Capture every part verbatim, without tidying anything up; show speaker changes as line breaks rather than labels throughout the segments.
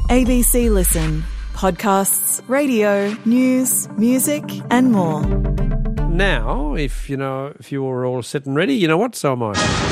A B C Listen. Podcasts, radio, news, music and more.
Now, if you know, if you were all set and ready, you know what? So am I.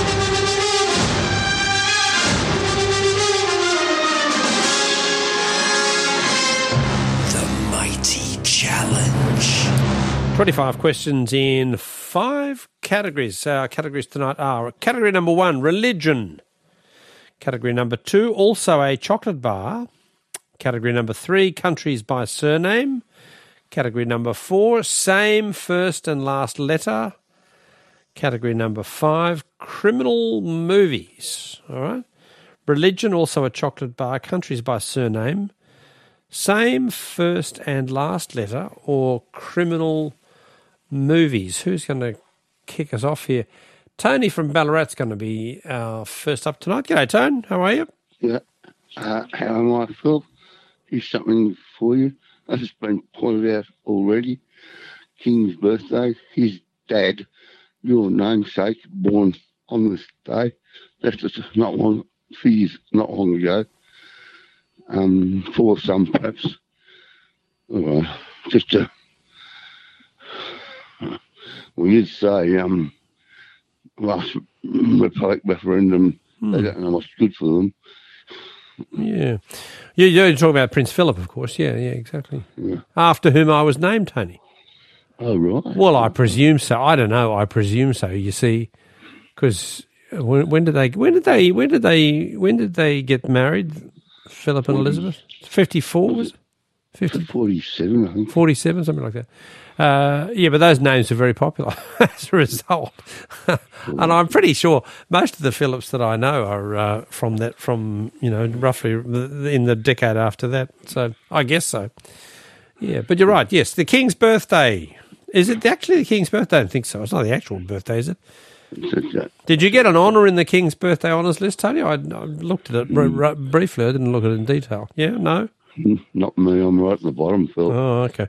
The Mighty Challenge.
twenty-five questions in five categories. Our categories tonight are category number one, religion. Category number two, also a chocolate bar. Category number three, countries by surname. Category number four, same first and last letter. Category number five, criminal movies. All right. Religion, also a chocolate bar. Countries by surname. Same first and last letter or criminal movies. Who's going to kick us off here? Tony from Ballarat's going to be our first up tonight. G'day, Tone. How are you?
Yeah. Uh, how am I, Phil? Here's something for you. As it's been pointed out already, King's birthday, his dad, your namesake, born on this day, left us not long, few years, not long ago. Um, for some, perhaps. Well, just to, we did say, um, last Republic referendum,
Hmm.
they don't know what's good for them.
Yeah. You, you're talking about Prince Philip, of course. Yeah, yeah, exactly.
Yeah.
After whom I was named, Tony.
Oh, right.
Well, I presume so. I don't know. I presume so. You see, because when, when did they? When did they? When did they? When did they get married? Philip and Elizabeth. Fifty-four was it? Fifty.
forty-seven, I think.
Forty-seven, something like that. Uh, yeah, but those names are very popular as a result. And I'm pretty sure most of the Phillips that I know are uh, from that, from you know, roughly in the decade after that. So I guess so. Yeah, but you're right. Yes, the King's birthday. Is it actually the King's birthday? I don't think so. It's not the actual birthday, is it? Did you get an honour in the King's birthday honours list, Tony? I, I looked at it r- r- briefly. I didn't look at it in detail. Yeah, no?
Not me. I'm right at the bottom, Phil.
Oh, okay.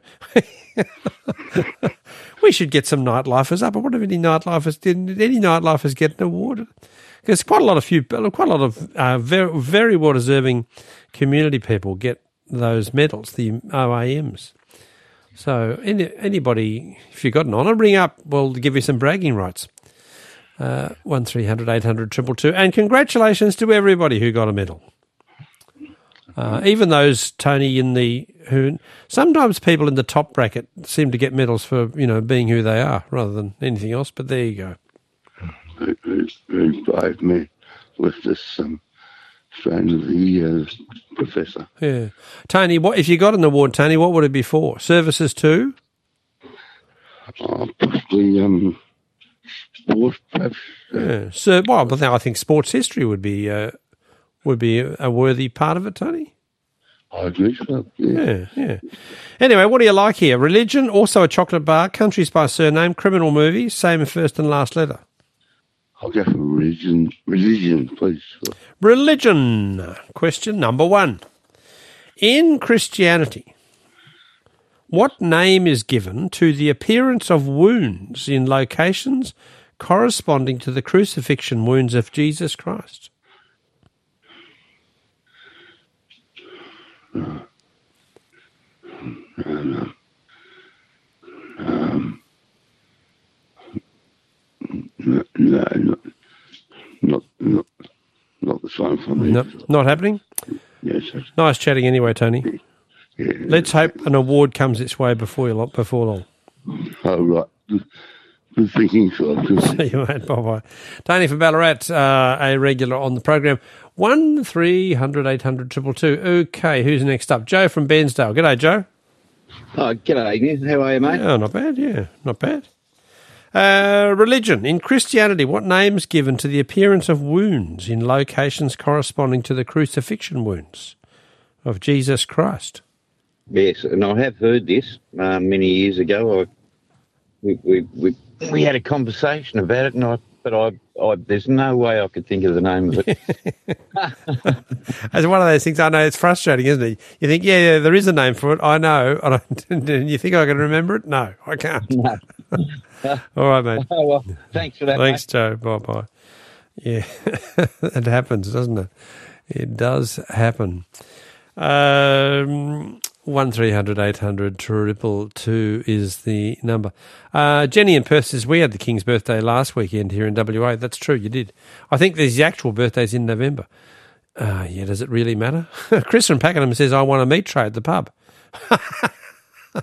We should get some nightlifers up. I wonder if any nightlifers did any nightlifers get an award? Because quite a lot of few, quite a lot of uh, very very well deserving community people get those medals, the O A Ms. So any, anybody, if you got an honour, ring up. We'll give you some bragging rights. Uh, one three hundred eight hundred two two two, and congratulations to everybody who got a medal. Uh, even those, Tony, in the who sometimes people in the top bracket seem to get medals for you know being who they are rather than anything else. But there you go.
Who, who bribed me with this um, strain of the year, Professor?
Yeah, Tony. What if you got an award, Tony? What would it be for? Services to?
Oh, possibly um, sport, perhaps.
Yeah. So, well, but I think sports history would be uh, would be a worthy part of it, Tony.
I agree so, yeah.
Yeah, yeah. Anyway, what do you like here? Religion, also a chocolate bar, countries by surname, criminal movies, same first and last letter.
I'll go for religion, religion, please.
Religion. Question number one. In Christianity, what name is given to the appearance of wounds in locations corresponding to the crucifixion wounds of Jesus Christ?
Uh, um, um, no, no, not, not, not, not the same for me.
No, not happening?
Yes, sir.
Nice chatting anyway, Tony.
Yeah.
Let's hope an award comes its way before you, before long.
Oh, right. Good, good thinking, sir.
See you, mate. Bye-bye. Tony from Ballarat, uh, a regular on the program. one three hundred eight hundred two two two. Okay, who's next up? Joe from Bairnsdale. G'day, Joe.
Oh, g'day, Ian. How are you, mate?
Oh, not bad, yeah, not bad. Uh, religion. In Christianity, what name is given to the appearance of wounds in locations corresponding to the crucifixion wounds of Jesus Christ?
Yes, and I have heard this uh, many years ago. I, we, we we we had a conversation about it, and I but I, I there's no way I could think of the name of it.
It's one of those things. I know it's frustrating, isn't it? You think, yeah, yeah, there is a name for it. I know. And you think I can remember it? No, I can't.
No.
All right, mate.
Oh, well, thanks for that.
Thanks,
mate.
Joe. Bye bye. Yeah, it happens, doesn't it? It does happen. Um, one three hundred eight hundred triple two is the number. Uh, Jenny in Perth says, we had the King's birthday last weekend here in W A. That's true, you did. I think there's the actual birthdays in November. Uh, yeah, does it really matter? Chris from Pakenham says, I want a meat tray at the pub. Oh,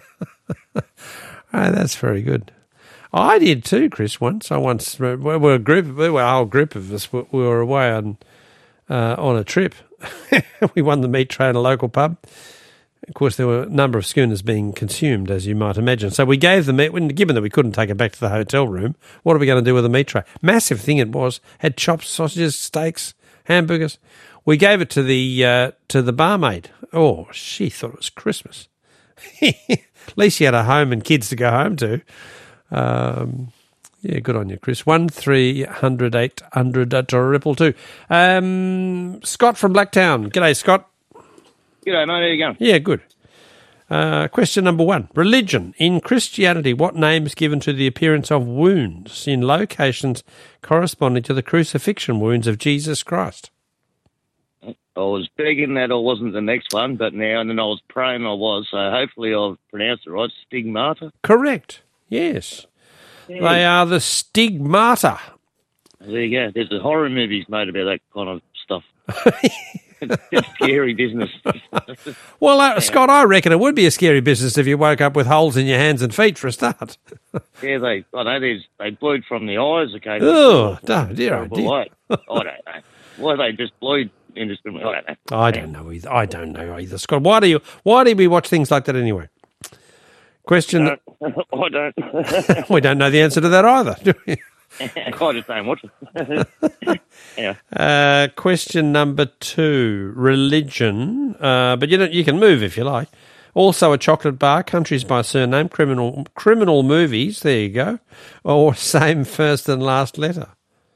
that's very good. I did too, Chris, once. I once, we were a group, we were a whole group of us, we were away on, uh, on a trip. We won the meat tray at a local pub. Of course, there were a number of schooners being consumed, as you might imagine. So we gave the meat, given that we couldn't take it back to the hotel room, what are we going to do with the meat tray? Massive thing it was. Had chops, sausages, steaks, hamburgers. We gave it to the uh, to the barmaid. Oh, she thought it was Christmas. At least she had a home and kids to go home to. Um, yeah, good on you, Chris. One three hundred eight hundred triple two. Um, Scott from Blacktown. G'day, Scott.
G'day, mate. How you going?
Yeah, good. Uh, question number one. Religion. In Christianity, what name is given to the appearance of wounds in locations corresponding to the crucifixion wounds of Jesus Christ?
I was begging that I wasn't the next one, but now and then I was praying I was, so hopefully I've pronounced it right. Stigmata?
Correct. Yes.
Yeah.
They are the stigmata.
There you go. There's a horror movies made about that kind of stuff. It's scary business.
Well, uh, Scott, I reckon it would be a scary business if you woke up with holes in your hands and feet for a start.
Yeah, they, I know there's, they bleed from the eyes occasionally.
Oh, oh dear, oh dear.
Way. I don't know. Why they just bleed indiscriminately? I don't know.
I don't know either. I don't know either, Scott. Why do you? Why do we watch things like that anyway? Question.
Uh, I don't.
We don't know the answer to that either, do we?
I just don't watch it. Yeah.
Uh, question number two: religion. Uh, but you don't. You can move if you like. Also, a chocolate bar. Countries by surname. Criminal. Criminal movies. There you go. Or same first and last letter.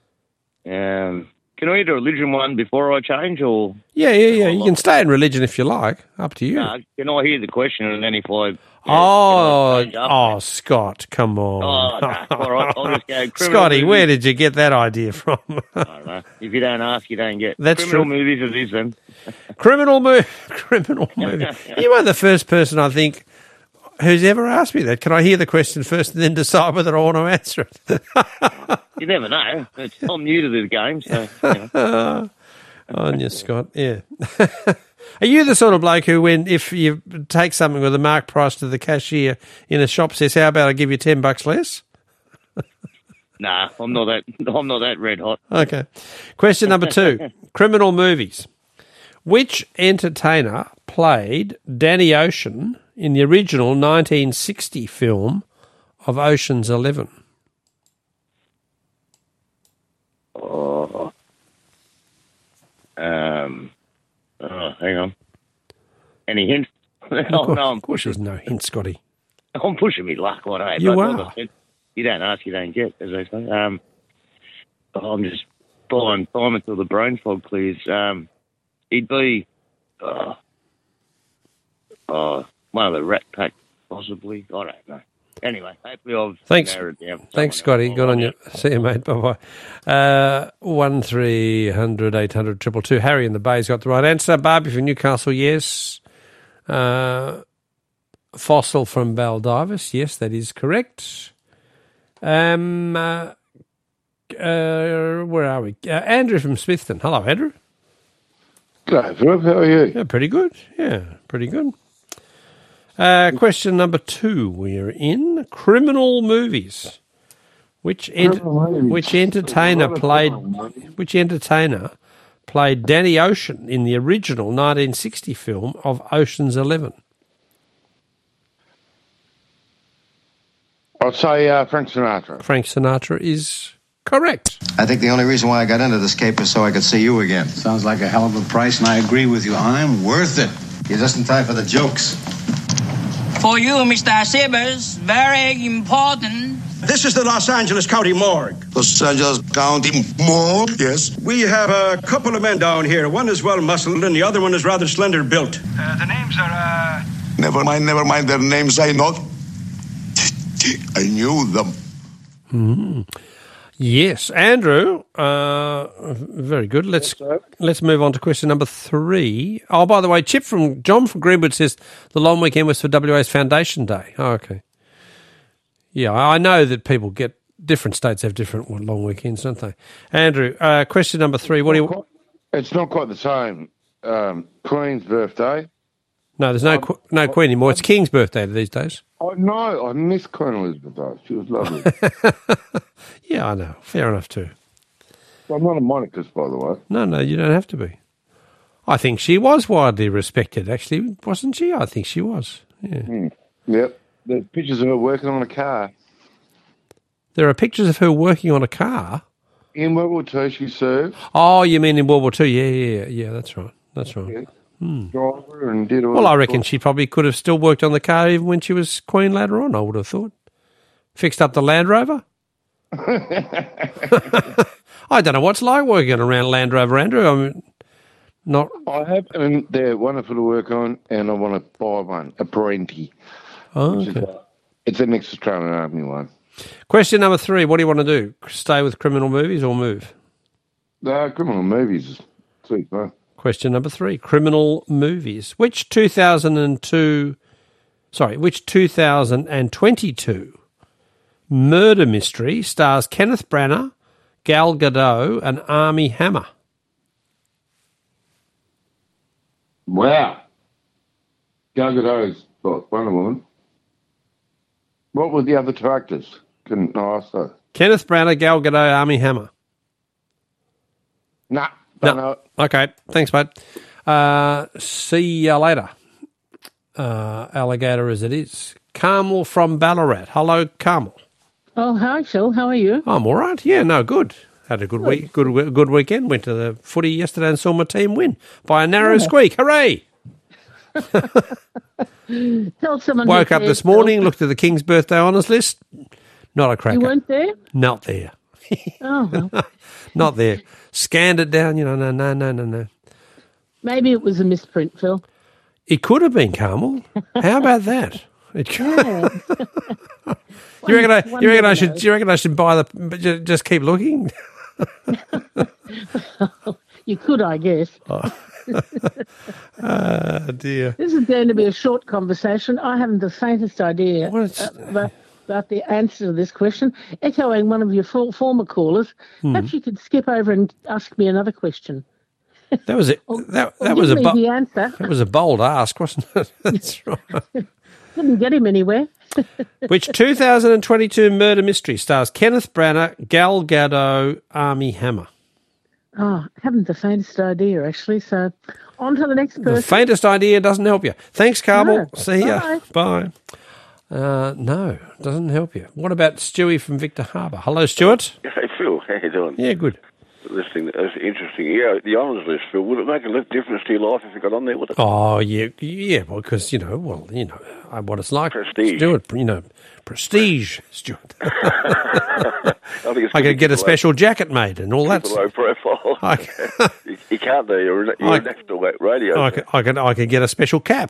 Um. Can I do a religion one before I change, or?
Yeah, yeah, yeah. You can stay in religion if you like. Up to you.
No, can I hear the question and then if I... Yeah,
oh,
I
oh, Scott, come on.
Oh, no. All right, I'll just go.
Scotty,
movies.
where did you get that idea from?
I don't know. If you don't ask, you don't get.
That's
criminal
true.
movies it is then.
Criminal movie. Criminal movie. You are the first person, I think, who's ever asked me that. Can I hear the question first and then decide whether I want to answer it?
You never know. It's, I'm new to the game, so... You know.
On you, Scott, yeah. Are you the sort of bloke who, when if you take something with a mark price to the cashier in a shop, says, how about I give you ten bucks less?
Nah, I'm not that I'm not that red hot.
Okay. Question number two. Criminal movies. Which entertainer played Danny Ocean in the original nineteen sixty film of Ocean's Eleven?
Oh. Um. Oh, hang on. Any hints?
Of course,
oh, no, I'm
of course
pushing,
there's no hint, Scotty.
I'm pushing me luck, I know.
You
but
are.
like I said, you don't ask, you don't get, as they say. Um, I'm just buying time until the brain fog clears. Um, he'd be uh, uh, one of the Rat Pack, possibly. I don't know. Anyway, hopefully I've
Thanks.
narrowed it down.
Thanks, Scotty. Good on you. See you, mate. Bye-bye. Uh, one three hundred eight hundred triple two. Harry in the Bay's got the right answer. Barbie from Newcastle, yes. Uh, Fossil from Baldivis, yes, that is correct. Um, uh, uh, where are we? Uh, Andrew from Smithton. Hello, Andrew.
G'day, Philip. How are you?
Yeah, pretty good. Yeah, pretty good. Uh, question number two. We're in criminal movies. Which ent- which entertainer played which entertainer played Danny Ocean in the original nineteen sixty film of Ocean's Eleven?
I'd say uh, Frank Sinatra.
Frank Sinatra is correct.
I think the only reason why I got into this cape is so I could see you again.
Sounds like a hell of a price, and I agree with you. I'm worth it.
You're just in time for the jokes.
For you, Mister Sibbers, very important.
This is the Los Angeles County Morgue.
Los Angeles County Morgue, yes.
We have a couple of men down here. One is well muscled and the other one is rather slender built.
Uh, the names are, uh...
Never mind, never mind their names. I know. I knew them.
Mm-hmm. Yes, Andrew. Uh, very good. Let's let's move on to question number three. Oh, by the way, Chip from John from Greenwood says the long weekend was for W A's Foundation Day. Oh, okay. Yeah, I know that people get different states have different long weekends, don't they? Andrew, uh, question number three. What do you?
It's not quite the same. Um, Queen's birthday.
No, there's no
Um,
qu- no Queen anymore. It's King's birthday these days.
Oh, no, I miss Queen Elizabeth, though. She was lovely.
Yeah, I know. Fair enough too.
I'm not a monarchist, by the way.
No, no, you don't have to be. I think she was widely respected, actually, wasn't she? I think she was. Yeah.
Mm. Yep. There's pictures of her working on a car.
There are pictures of her working on a car.
In World War Two, she served.
Oh, you mean in World War Two? Yeah, yeah, yeah. Yeah, that's right. That's right.
Yeah.
Hmm.
Driver and did all
Well,
that
I reckon
sort
she probably could have still worked on the car even when she was Queen later on, I would have thought. Fixed up the Land Rover. I don't know what's like working around a Land Rover, Andrew. I mean, not.
I have, and they're wonderful to work on, and I want to buy one, a Parenti.
Oh,
which
okay.
is, uh, it's an ex-Australian Army one.
Question number three. What do you want to do? Stay with criminal movies or move?
No, criminal movies. Sweet, man.
Question number three. Criminal movies. Which two thousand two, sorry, which two thousand twenty-two murder mystery stars Kenneth Branagh, Gal Gadot, and Armie Hammer?
Wow. Gal Gadot's got Wonder Woman. What were the other two actors? Couldn't I ask those?
Kenneth Branagh, Gal Gadot, Armie Hammer.
Nah, don't know it.
Okay, thanks, mate. Uh, see you later. Uh, alligator as it is. Carmel from Ballarat. Hello, Carmel.
Oh, hi, Phil. How are you?
I'm all right. Yeah, no, good. Had a good
Good.
week. Good, good weekend. Went to the footy yesterday and saw my team win by a narrow
Yeah.
squeak. Hooray!
Tell someone.
Woke
who
up
cares,
this morning,
Phil.
looked at the King's birthday honours list. Not a cracker.
You weren't there?
Not there.
Oh, well.
Not there. Scanned it down. You know, no, no, no, no, no.
Maybe it was a misprint, Phil.
It could have been Carmel. How about that? It could.
Yeah.
you reckon? I,
One
you reckon I
never
should?
knows.
Do you reckon I should buy the? but ju- Just keep looking.
You could, I guess.
Ah, dear.
This is going to be a short conversation. I haven't the faintest idea
What's-
uh, about, about the answer to this question. Echoing one of your for, former callers,
Hmm.
perhaps you could skip over and ask me another question.
That was it.
Or-
That
or
that
give
was a
me
bo-
the answer.
that was a bold ask, wasn't it? That's right.
Didn't get him anywhere.
Which two thousand twenty-two murder mystery stars Kenneth Branagh, Gal Gadot, Armie Hammer?
Oh, I haven't the faintest idea, actually. So on to the next
The
person.
faintest idea doesn't help you. Thanks, Carmel.
No.
See ya.
Bye.
Bye. Uh, no, doesn't help you. What about Stewie from Victor Harbour? Hello, Stuart.
Hey, Phil, how you doing?
Yeah, good.
Listening, that's interesting. Yeah, the honours list, Phil, would it make a little difference to your life if you got on there, would it?
Oh, yeah, yeah, well, because, you know, well, you know, uh, what it's like.
Prestige.
Stuart, you know, prestige, Stuart.
I think it's
I
good
could get a
to
special jacket made and all that.
keep a low profile.
I,
you, you can't do. You're, you're
I-
next to that radio.
I, could, I, could, I could get a special cap.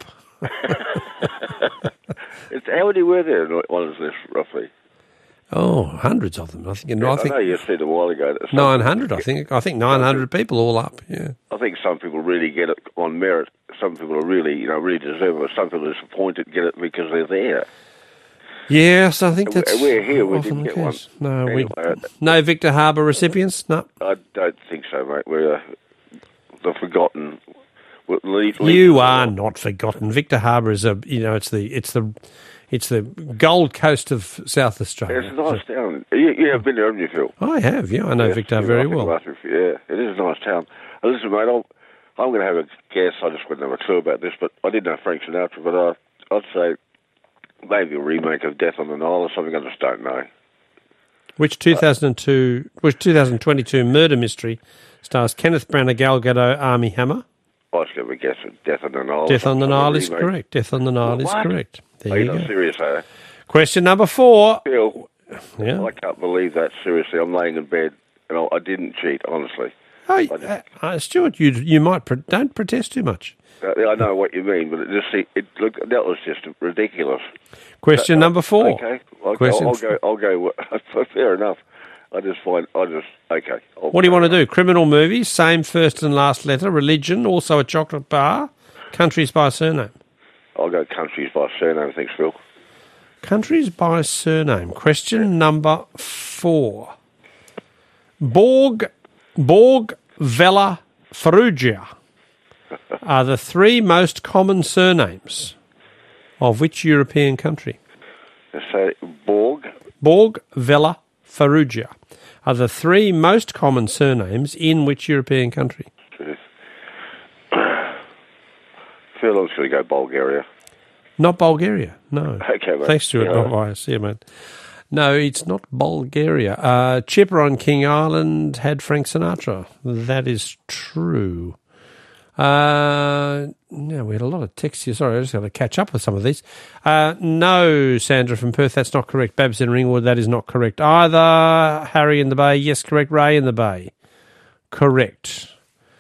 It's, how many were there on honours list, roughly?
Oh, hundreds of them. I think.
Yeah,
I
I
think
know you said a while ago that some
nine
people
hundred. I
get-
think. I think nine hundred people all up. Yeah.
I think some people really get it on merit. Some people are really, you know, really deserve it. Some people are disappointed get it because they're there.
Yes, I think
And
that's.
we're here, we
often
didn't
the
get one.
case. No, we
Anyway,
no Victor Harbour recipients. No.
I don't think so, mate. We're uh, the forgotten. we're le- le-
You are not forgotten. Victor Harbour is a. You know, it's the. It's the. It's the Gold Coast of South Australia.
It's a nice town. You, you have been there, haven't you, Phil?
I have. Yeah, I know
Yes,
Victor
yeah,
very
I think
well.
last week, Yeah, it is a nice town. Uh, listen, mate, I'll, I'm going to have a guess. I just wouldn't have a clue about this, but I did know Frank Sinatra, but I, I'd say maybe a remake of Death on the Nile or something. I just don't know.
Which two thousand two, which two thousand twenty-two murder mystery stars Kenneth Branagh, Gal Gadot, Armie Hammer?
I was going to guess at Death on the Nile.
Death on the
some
Nile
sort of
is
remake.
correct. Death on the Nile is
What?
correct. There
Are
you
you not
go.
serious, eh?
Question number four.
Phil,
Yeah.
I can't believe that. Seriously, I'm laying in bed and I, I didn't cheat, honestly.
Hey, uh, uh, Stuart, you you might pre- don't protest too much.
Uh, I know what you mean, but it just it, it look that was just ridiculous.
Question
Uh,
number four.
Okay, okay
Question
I'll, I'll
four.
go. I'll go. Fair enough. I just find, I just, okay. I'll
What do you want to do? Criminal movies, same first and last letter, religion, also a chocolate bar, countries by surname.
I'll go countries by surname, thanks, Phil.
Countries by surname. Question number four. Borg, Borg, Vella, Ferrugia are the three most common surnames of which European country?
So, Borg?
Borg, Vella, Ferrugia are the three most common surnames in which European country?
Phil, I'm just going to go Bulgaria.
Not Bulgaria, no.
Okay, mate.
Thanks, Stuart.
Yeah.
Bye-bye. See you, mate. No, it's not Bulgaria. Uh, Chipper on King Island had Frank Sinatra. That is true. Uh, no, we had a lot of texts here. Sorry, I just got to catch up with some of these. Uh, no, Sandra from Perth, that's not correct. Babs in Ringwood, that is not correct either. Harry in the Bay, yes, correct. Ray in the Bay, correct.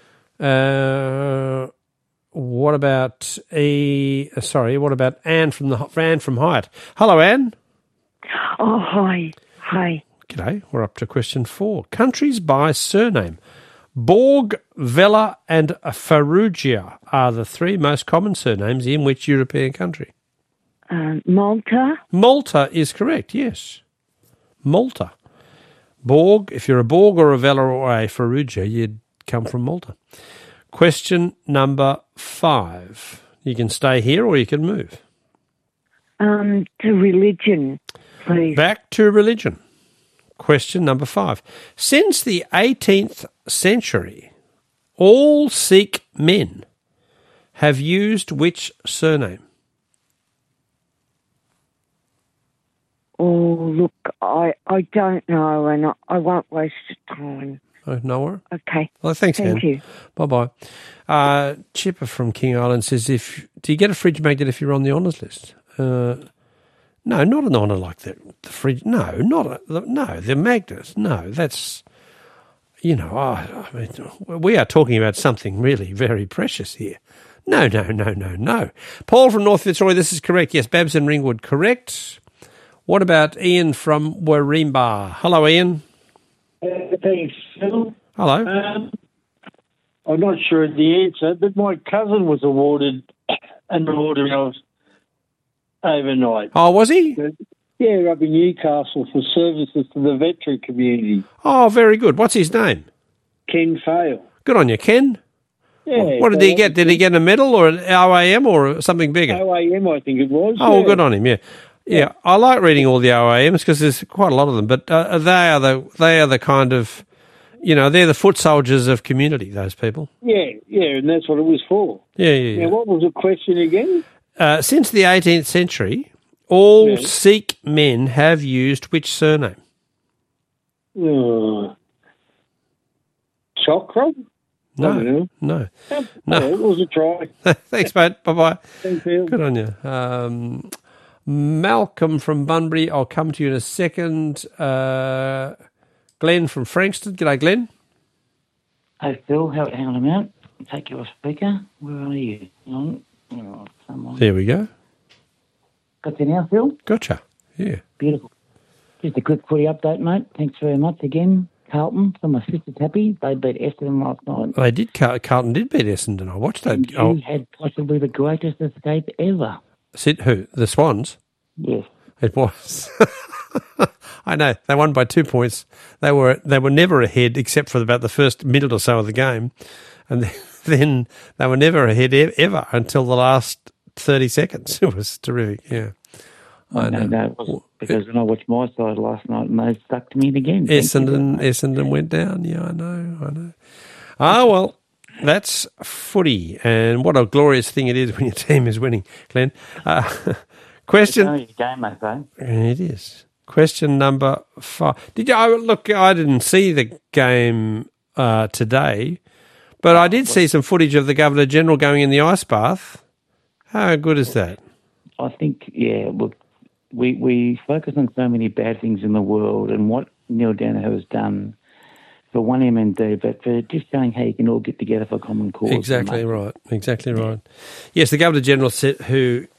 Uh, what about E? Uh, sorry, what about Anne from the Anne from Hyatt? Hello, Anne.
Oh, hi, hi.
G'day. We're up to question four. Countries by surname. Borg, Vella and Ferrugia are the three most common surnames in which European country?
Um, Malta.
Malta is correct, yes. Malta. Borg, if you're a Borg or a Vella or a Ferrugia, you'd come from Malta. Question number five. You can stay here or you can move.
Um, to religion, please.
Back to religion. Question number five. Since the eighteenth century, all Sikh men have used which surname?
Oh, look, I, I don't know, and I, I won't waste your time.
Oh, nowhere?
Okay.
Well, thanks,
Thank
Anne.
you.
Bye-bye. Uh, Chipper from King Island says, "If do you get a fridge magnet if you're on the honours list?" Uh, no, not an honour like the, the fridge. No, not a, the, no, the magnet. No, that's, you know, I, I mean, we are talking about something really very precious here. No, no, no, no, no. Paul from North Fitzroy, this is correct. Yes, Babs and Ringwood, correct. What about Ian from Warrimba? Hello, Ian.
Uh, thanks, Phil.
Hello.
Um, I'm not sure of the answer, but my cousin was awarded an order of overnight.
Oh, was he?
Yeah, up in Newcastle for services to the veteran community.
Oh, very good. What's his name?
Ken Fale.
Good on you, Ken.
Yeah.
What did he get? Did he get a medal or an O A M or something bigger?
O A M, I think it was.
Oh, well,
yeah.
good on him. Yeah, yeah. I like reading all the O A Ms because there's quite a lot of them. But uh, they are the they are the kind of, you know, they're the foot soldiers of community. Those people.
Yeah, yeah, and that's what it was for.
Yeah, yeah. yeah.
Now, what was the question again?
Uh, since the eighteenth century, all
Yeah.
Sikh men have used which surname?
Uh, Chokra?
No,
I don't know.
no,
Yeah,
no.
it was a try.
Thanks, mate. Bye bye.
Thanks, Phil.
Good on you. Um, Malcolm from Bunbury, I'll come to you in a second. Uh, Glenn from Frankston. G'day, Glenn.
Hey, Phil, how, hang on a minute. Take your speaker. Where are you? Hang on. Oh, someone.
There we go.
Got you now, Phil?
Gotcha. Yeah.
Beautiful. Just a quick footy update, mate. Thanks very much again. Carlton, so my sister's happy. They beat Essendon last night.
They did. Car- Carlton did beat Essendon. I watched that.
And you
Oh,
had possibly the greatest escape ever.
sit who? The Swans.
Yes.
It was. I know they won by two points. They were they were never ahead except for about the first minute or so of the game, and then, then they were never ahead e- ever until the last thirty seconds. It was terrific. Yeah. I
no,
know.
no, it wasn't, because when I watched my side last night and they stuck to me again. Thank you very
Essendon,
much.
Essendon went down. Yeah, I know, I know. Ah, well, that's footy, and what a glorious thing it is when your team is winning, Glenn. Uh, question.
It's only a game, I say.
It is. Question number five. Did you I, look? I didn't see the game uh, today, but I did see some footage of the Governor General going in the ice bath. How good is that?
I think, yeah, look, we, we focus on so many bad things in the world and what Neil Danaher has done for one M and D, but for just showing how you can all get together for a common cause.
Exactly right. Exactly right. Yes, the Governor General said, who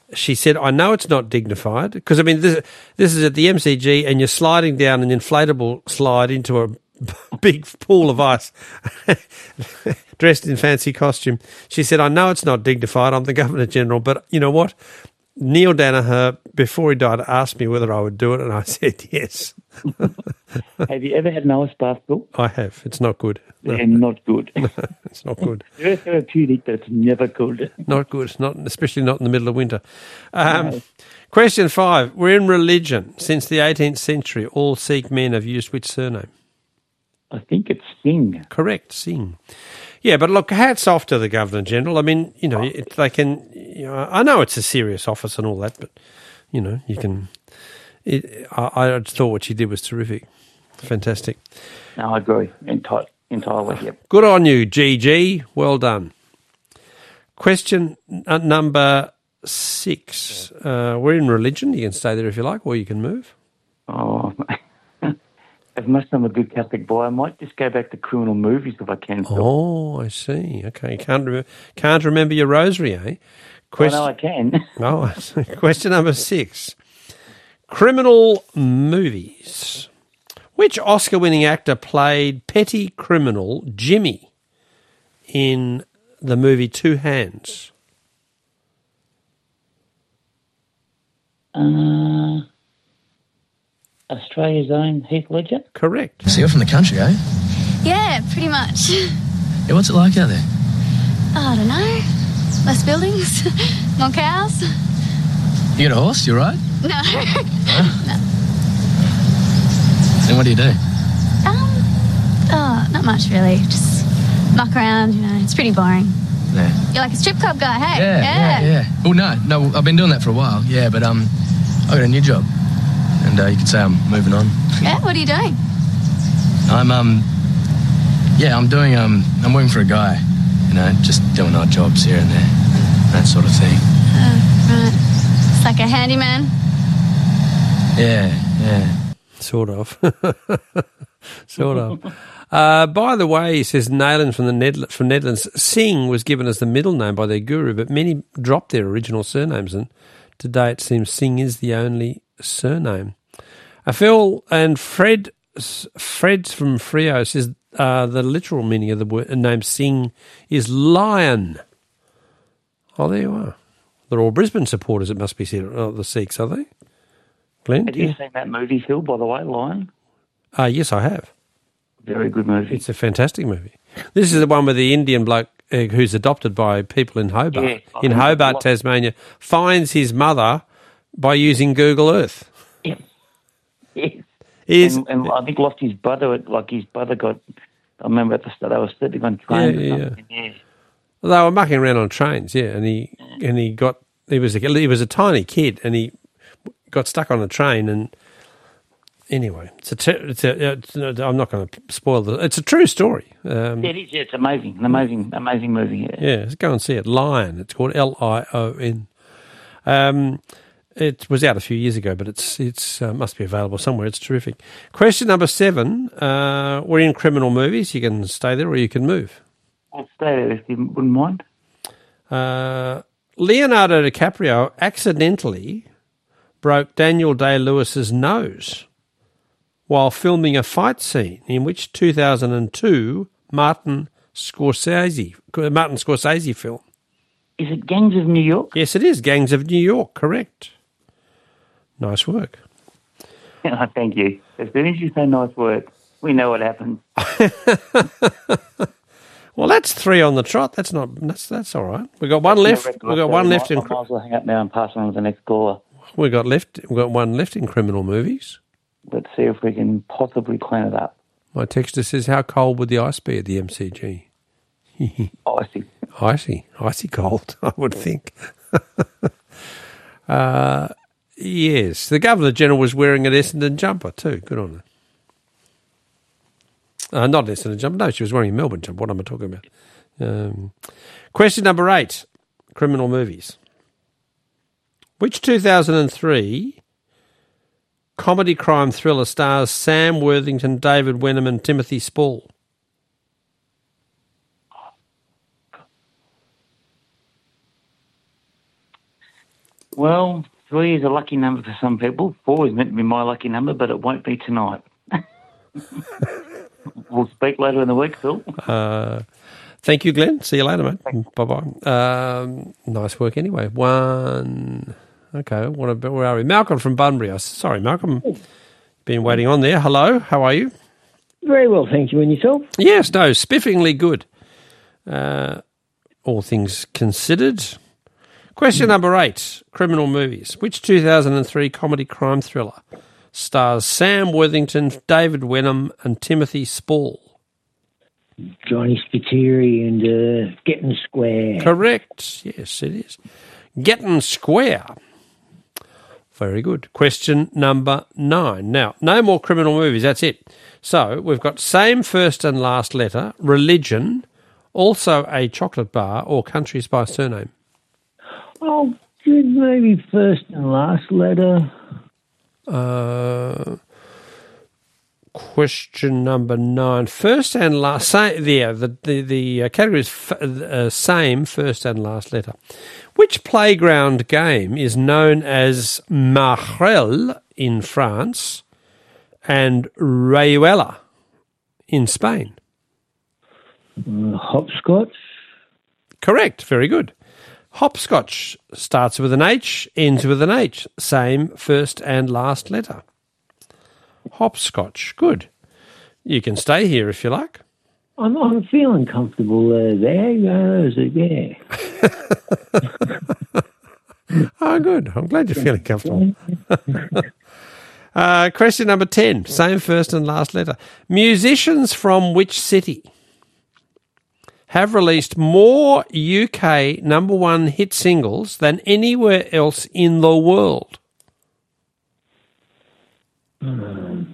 She said, I know it's not dignified because, I mean, this, this is at the M C G and you're sliding down an inflatable slide into a big pool of ice dressed in fancy costume. She said, I know it's not dignified. I'm the Governor-General, but you know what? Neil Danaher, before he died, asked me whether I would do it, and I said yes.
Have you ever had an ice bath, Bill?
I have. It's not good. No.
Yeah, not good.
No, it's not good.
It's therapeutic, but it's never good.
Not good. Not especially not in the middle of winter. Um,
No.
Question five. We're in religion. Since the eighteenth century, all Sikh men have used which surname?
I think it's Singh.
Correct, Singh. Yeah, but look, hats off to the Governor-General. I mean, you know, it, they can, you know, I know it's a serious office and all that, but, you know, you can, it, I, I thought what she did was terrific. Fantastic.
No, I agree. Enti- entirely, yep.
Good on you, G G. Well done. Question uh, number six. Uh, we're in religion. You can stay there if you like, or you can move.
Oh, as much as I'm a good Catholic boy, I might just go back to criminal movies if I can. Phil.
Oh, I see. Okay, can't re- can't remember your rosary, eh? Question-
Oh, no, I can.
Oh, I see. Question number six. Criminal movies. Which Oscar-winning actor played petty criminal Jimmy in the movie Two Hands?
Uh, Australia's own Heath Ledger?
Correct.
So you're from the country, eh?
Yeah, pretty much.
Yeah, what's it like out there?
I don't know. Less buildings, more cows.
You got a horse, you right?
No.
Huh? Then what do you do?
Um, oh, not much really. Just muck around, you know. It's pretty boring.
Yeah.
You're like a strip club guy, hey?
Yeah, yeah, yeah. Well, no, no, I've been doing that for a while, yeah, but um, I got a new job. And uh, you could say I'm moving on.
Yeah, what are you doing?
I'm, um, yeah, I'm doing, um, I'm working for a guy, you know, just doing odd jobs here and there, that sort of thing.
Oh, right. It's like a handyman.
Yeah, yeah.
Sort of. Sort of. Uh, by the way, he says Nayland from the Ned- from Netherlands, Singh was given as the middle name by their guru, but many dropped their original surnames, and today it seems Singh is the only surname. Uh, Phil and Fred, Fred from Frio says uh, the literal meaning of the word, name Singh is lion. Oh, there you are. They're all Brisbane supporters, it must be said. Oh, the Sikhs, are they? Glenn?
Have you seen that movie, Phil, by the way, Lion?
Uh, yes, I have.
Very good movie.
It's a fantastic movie. This is the one with the Indian bloke uh, who's adopted by people in Hobart,
Yeah,
in
I-
Hobart,
what-
Tasmania, finds his mother by using Google Earth.
Yes.
Is
and, and I think lost his brother, like his brother got, I remember at the start, they were sitting on trains
Yeah,
or
yeah,
something. Yeah.
Well, they were mucking around on trains, yeah, and he and he got he was a, he was a tiny kid, and he got stuck on a train, and anyway, it's a, ter- it's a it's, I'm not going to spoil the. It's a true story. Um,
Yeah, it is, yeah, it's amazing, an amazing, amazing movie, yeah.
Yeah, let's go and see it. Lion. It's called L I O N. Um, it was out a few years ago, but it's it's uh, must be available somewhere. It's terrific. Question number seven. Uh, we're in criminal movies. You can stay there or you can move.
I'll stay there if you wouldn't mind.
Uh, Leonardo DiCaprio accidentally broke Daniel Day-Lewis's nose while filming a fight scene in which two thousand two Martin Scorsese Martin Scorsese film.
Is it Gangs of New York?
Yes, it is. Gangs of New York, correct. Nice work.
Thank you. As soon as you say nice work, we know what happens.
Well, that's three on the trot. That's not. That's that's all right. We got one left. We got one left in.
I might as well hang up now and pass on to the next caller.
We got left. We got one left in criminal movies.
Let's see if we can possibly clean it up.
My texter says, "How cold would the ice be at the M C G?"
Icy.
Icy, icy cold. I would think. uh, yes, the Governor General was wearing an Essendon jumper too. Good on her. Uh, not an Essendon jumper. No, she was wearing a Melbourne jumper. What am I talking about? Um, question number eight: criminal movies. Which two thousand three comedy crime thriller stars Sam Worthington, David Wenham, and Timothy Spall?
Well, three is a lucky number for some people. Four is meant to be my lucky number, but it won't be tonight. We'll speak later in the week, Phil.
Uh, thank you, Glenn. See you later, mate. Bye-bye. Um, nice work anyway. One. Okay, what about, where are we? Malcolm from Bunbury. Sorry, Malcolm. Been waiting on there. Hello, how are you?
Very well, thank you. And yourself?
Yes, no, spiffingly good. Uh, all things considered. Question number eight, criminal movies. Which two thousand three comedy crime thriller stars Sam Worthington, David Wenham and Timothy Spall?
Johnny Spiteri and uh, Getting Square.
Correct. Yes, it is. Getting Square. Very good. Question number nine. Now, no more criminal movies. That's it. So we've got same first and last letter, religion, also a chocolate bar, or countries by surname.
Oh, good. Maybe first and last letter.
Uh, question number nine. First and last. Same, yeah, the the the uh, category is f- uh, same first and last letter. Which playground game is known as Marel in France and Rayuela in Spain?
Uh, hopscotch.
Correct. Very good. Hopscotch starts with an H, ends with an H. Same first and last letter. Hopscotch. Good. You can stay here if you like.
I'm, I'm feeling comfortable uh, there. Uh, yeah.
Oh, good. I'm glad you're feeling comfortable. uh, question number ten. Same first and last letter. Musicians from which city have released more U K number one hit singles than anywhere else in the world?
Um,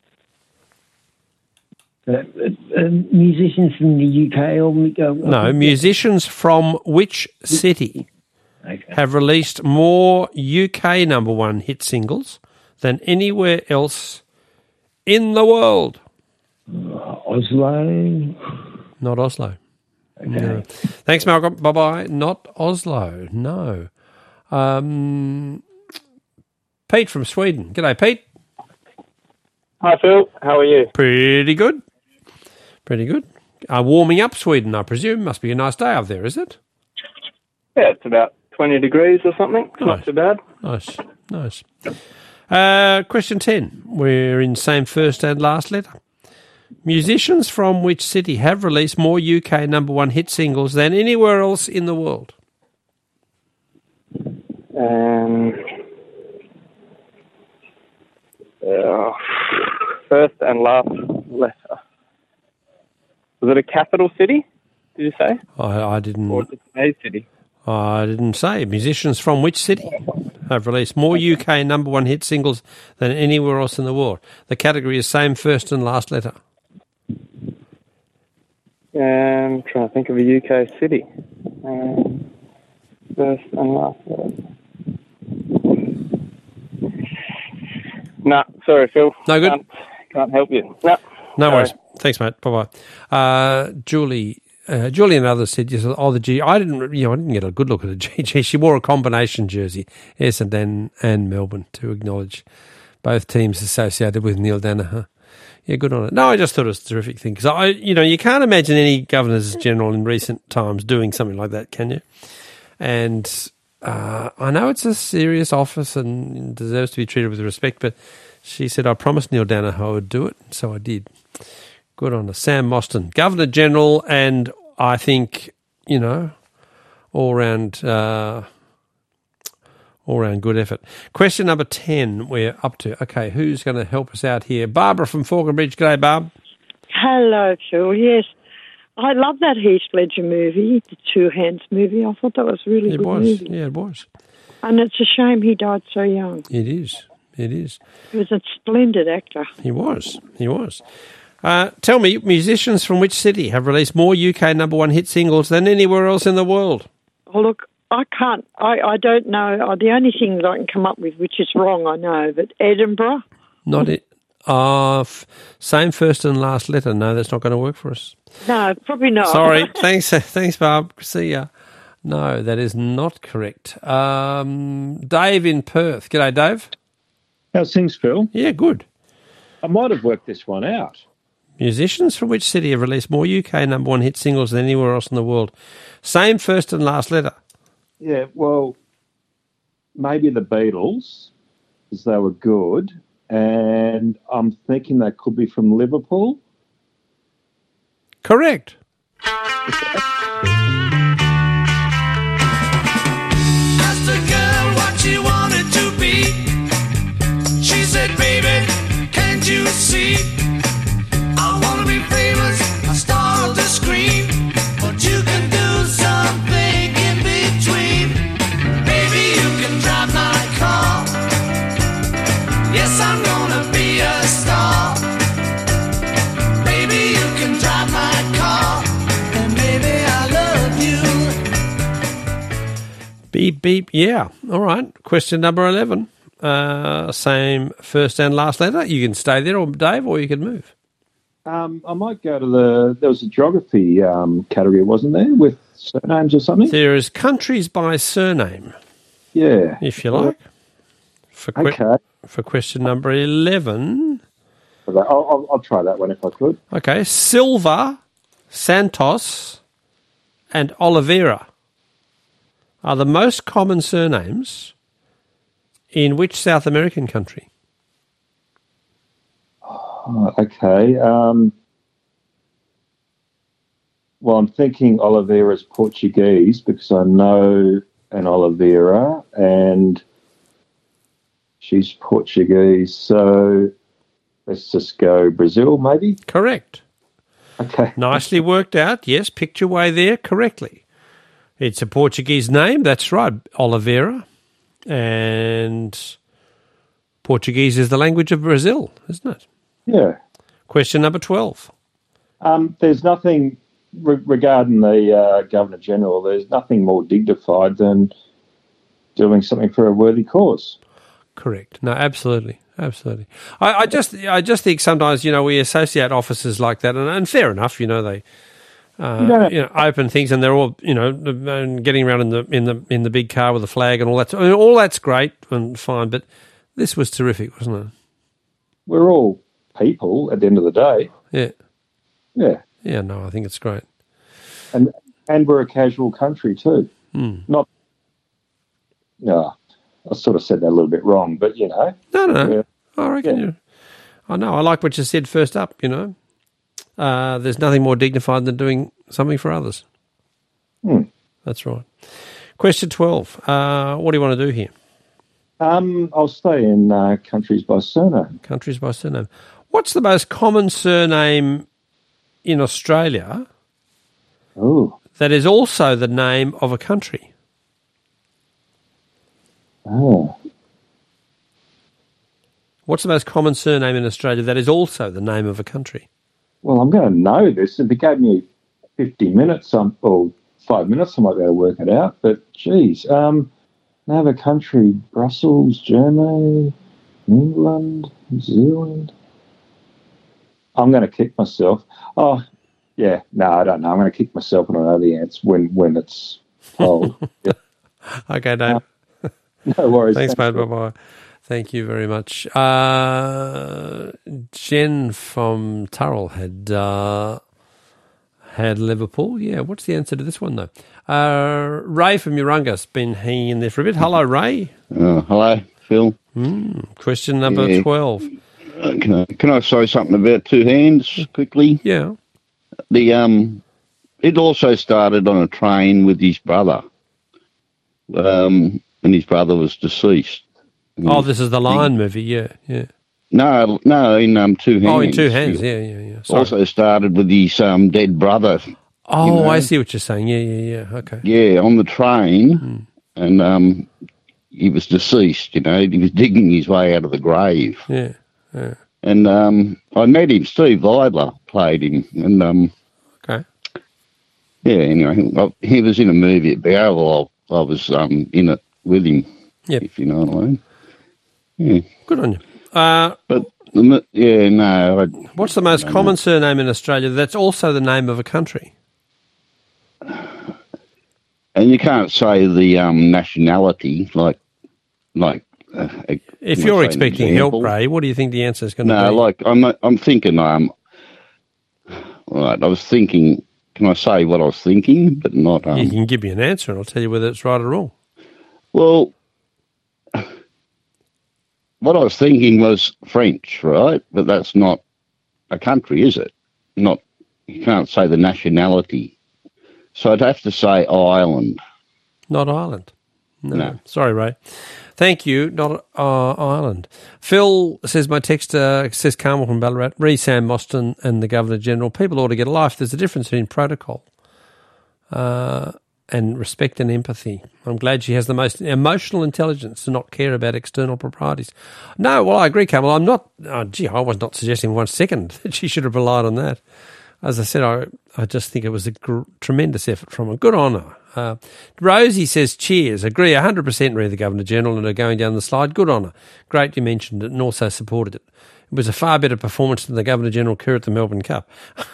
uh, uh, uh, musicians from the U K? Or, uh,
no, musicians from which city
okay.
have released more U K number one hit singles than anywhere else in the world?
Uh, Oslo?
Not Oslo.
Okay.
No. Thanks, Malcolm. Bye-bye. Not Oslo. No. Um, Pete from Sweden. G'day, Pete.
Hi, Phil. How are you?
Pretty good. Pretty good. Uh, warming up Sweden, I presume. Must be a nice day out there, is it?
Yeah, it's about twenty degrees or something. It's
Nice.
not too bad.
Nice. Nice. Uh, question ten. We're in same first and last letter. Musicians from which city have released more U K number one hit singles than anywhere else in the world?
Um, uh, first and last letter. Was it a capital city, did you say?
I, I didn't.
Or just a city?
I didn't say. Musicians from which city have released more U K number one hit singles than anywhere else in the world? The category is same first and last letter.
Um, trying to think of a U K city. Um, first and last letter. No, sorry, Phil.
No good?
Can't, can't help you. No.
No
Sorry.
worries. Thanks, mate. Bye-bye. Uh, Julie, uh, Julie and others said, yes, oh, the G. I didn't, you know, I didn't get a good look at the G G. She wore a combination jersey, Essendon and Melbourne, to acknowledge both teams associated with Neil Danaher. Yeah, good on it. No, I just thought it was a terrific thing because I, you know, you can't imagine any governors general in recent times doing something like that, can you? And uh, I know it's a serious office and deserves to be treated with respect, but she said, I promised Neil Danaher I would do it, so I did. Good on her. Sam Mostyn, Governor General, and I think, you know, all round, uh, all round good effort. Question number ten, we're up to. Okay, who's going to help us out here? Barbara from Falconbridge. G'day, Barb.
Hello, Phil. Yes, I love that Heath Ledger movie, the Two Hands movie. I thought that was a really
It
good
was.
movie.
Yeah, it was.
And it's a shame he died so young.
It is. It is.
He was a splendid actor.
He was. He was. Uh, tell me, musicians from which city have released more U K number one hit singles than anywhere else in the world?
Oh, look, I can't, I, I don't know. Oh, the only thing that I can come up with, which is wrong, I know, but Edinburgh?
Not it. Uh, f- same first and last letter. No, that's not going to work for us.
No, probably not.
Sorry. Thanks, thanks, Barb. See ya. No, that is not correct. Um, Dave in Perth. G'day, Dave.
How's things, Phil?
Yeah, good.
I might have worked this one out.
Musicians from which city have released more U K number one hit singles than anywhere else in the world? Same first and last letter.
Yeah, well, maybe the Beatles, because they were good, and I'm thinking they could be from Liverpool.
Correct.
Asked a girl what she wanted to be. She said, baby, can't you see? I want to be famous, a star of the screen, but you can do something in between. Baby, you can drive my car. Yes, I'm gonna be a star. Baby, you can drive my car, and baby, I love you.
Beep, beep, yeah. All right. Question number eleven. Uh, same first and last letter. You can stay there, or Dave, or you can move.
Um, I might go to the, there was a geography um, category, wasn't there, with surnames or something?
There is countries by surname.
Yeah.
If you like. For que-
Okay.
For question number eleven.
I'll, I'll, I'll try that one if I could.
Okay. Silva, Santos, and Oliveira are the most common surnames in which South American country?
Oh, okay. Um, well, I'm thinking Oliveira's Portuguese because I know an Oliveira and she's Portuguese. So let's just go Brazil, maybe?
Correct.
Okay.
Nicely worked out. Yes, picked your way there correctly. It's a Portuguese name. That's right, Oliveira. And Portuguese is the language of Brazil, isn't it?
Yeah.
Question number twelve.
Um, there's nothing re- regarding the uh, Governor General. There's nothing more dignified than doing something for a worthy cause.
Correct. No, absolutely, absolutely. I, I just, I just think sometimes, you know, we associate officers like that, and, and fair enough, you know, they, uh,
Yeah.
you know, open things, and they're all, you know, and getting around in the in the in the big car with the flag and all that. I mean, all that's great and fine, but this was terrific, wasn't it?
We're all people at the end of the day.
Yeah.
Yeah.
Yeah. No, I think it's great.
And and we're a casual country too.
Mm.
Not. No, I sort of said that a little bit wrong, but you know.
No, no, no.
Yeah.
I reckon you. I know. I like what you said first up. You know, uh, there's nothing more dignified than doing something for others.
Hmm.
That's right. Question twelve. Uh, what do you want to do here?
Um, I'll stay in uh, countries by surname.
Countries by surname. What's the most common surname in Australia
Oh.
that is also the name of a country?
Oh.
What's the most common surname in Australia that is also the name of a country?
Well, I'm going to know this. If it gave me fifty minutes, um, or five minutes, I might be able to work it out. But, geez, um, name of a country, Brussels, Germany, England, New Zealand. I'm going to kick myself. Oh, yeah, no, I don't know. I'm going to kick myself and I know the answer when, when it's told. Yeah.
Okay, Dave.
Uh, no worries.
Thanks, mate. Bye-bye. Thank you very much. Uh, Jen from Turrell had uh, had Liverpool. Yeah, what's the answer to this one, though? Uh, Ray from Urunga's been hanging in there for a bit. Hello, Ray.
Uh, hello, Phil.
Mm, question number
Yeah.
twelve.
Uh, can, I, can I say something about Two Hands quickly?
Yeah.
The um, it also started on a train with his brother, um, and his brother was deceased.
Oh, this is the Lion movie. Yeah, yeah.
No, no, in um, Two Hands.
Oh, in Two Hands. Yeah, yeah, yeah. Sorry.
Also started with his um, dead brother.
Oh,
you know?
I see what you're saying. Yeah, yeah, yeah. Okay.
Yeah, on the train,
Hmm.
and um, he was deceased. You know, he was digging his way out of the grave.
Yeah, yeah.
And um, I met him. Steve Vidler played him, and um,
okay.
Yeah. Anyway, well, he was in a movie at Bowral. I, I was um, in it with him.
Yep.
If you know what I mean. Yeah.
Good on you. Uh,
but the mo- yeah, no. I,
what's the most common surname in Australia that's also the name of a country?
And you can't say the um, nationality like like. Uh,
If
you
you're
know, say an
expecting
example.
help, Ray, what do you think the answer is going to
No,
be?
like I'm I'm thinking um. Right, I was thinking. Can I say what I was thinking, but not um.
You can give me an answer and I'll tell you whether it's right or wrong.
Well, what I was thinking was French, right? But that's not a country, is it? Not. You can't say the nationality. So I'd have to say Ireland.
Not Ireland. No.
No.
Sorry, Ray. Thank you. Not uh, Ireland. Phil says, my text uh, says Carmel from Ballarat, re Sam Mostyn and the Governor-General. People ought to get a life. There's a difference between protocol uh, and respect and empathy. I'm glad she has the most emotional intelligence to not care about external proprieties. No, well, I agree, Carmel. I'm not, oh, gee, I was not suggesting one second that she should have relied on that. As I said, I, I just think it was a gr- tremendous effort from her. Good on her. Uh, Rosie says, cheers. Agree one hundred percent, read the Governor-General and are going down the slide. Good on her. Great you mentioned it and also supported it. It was a far better performance than the Governor-General Kerr at the Melbourne Cup.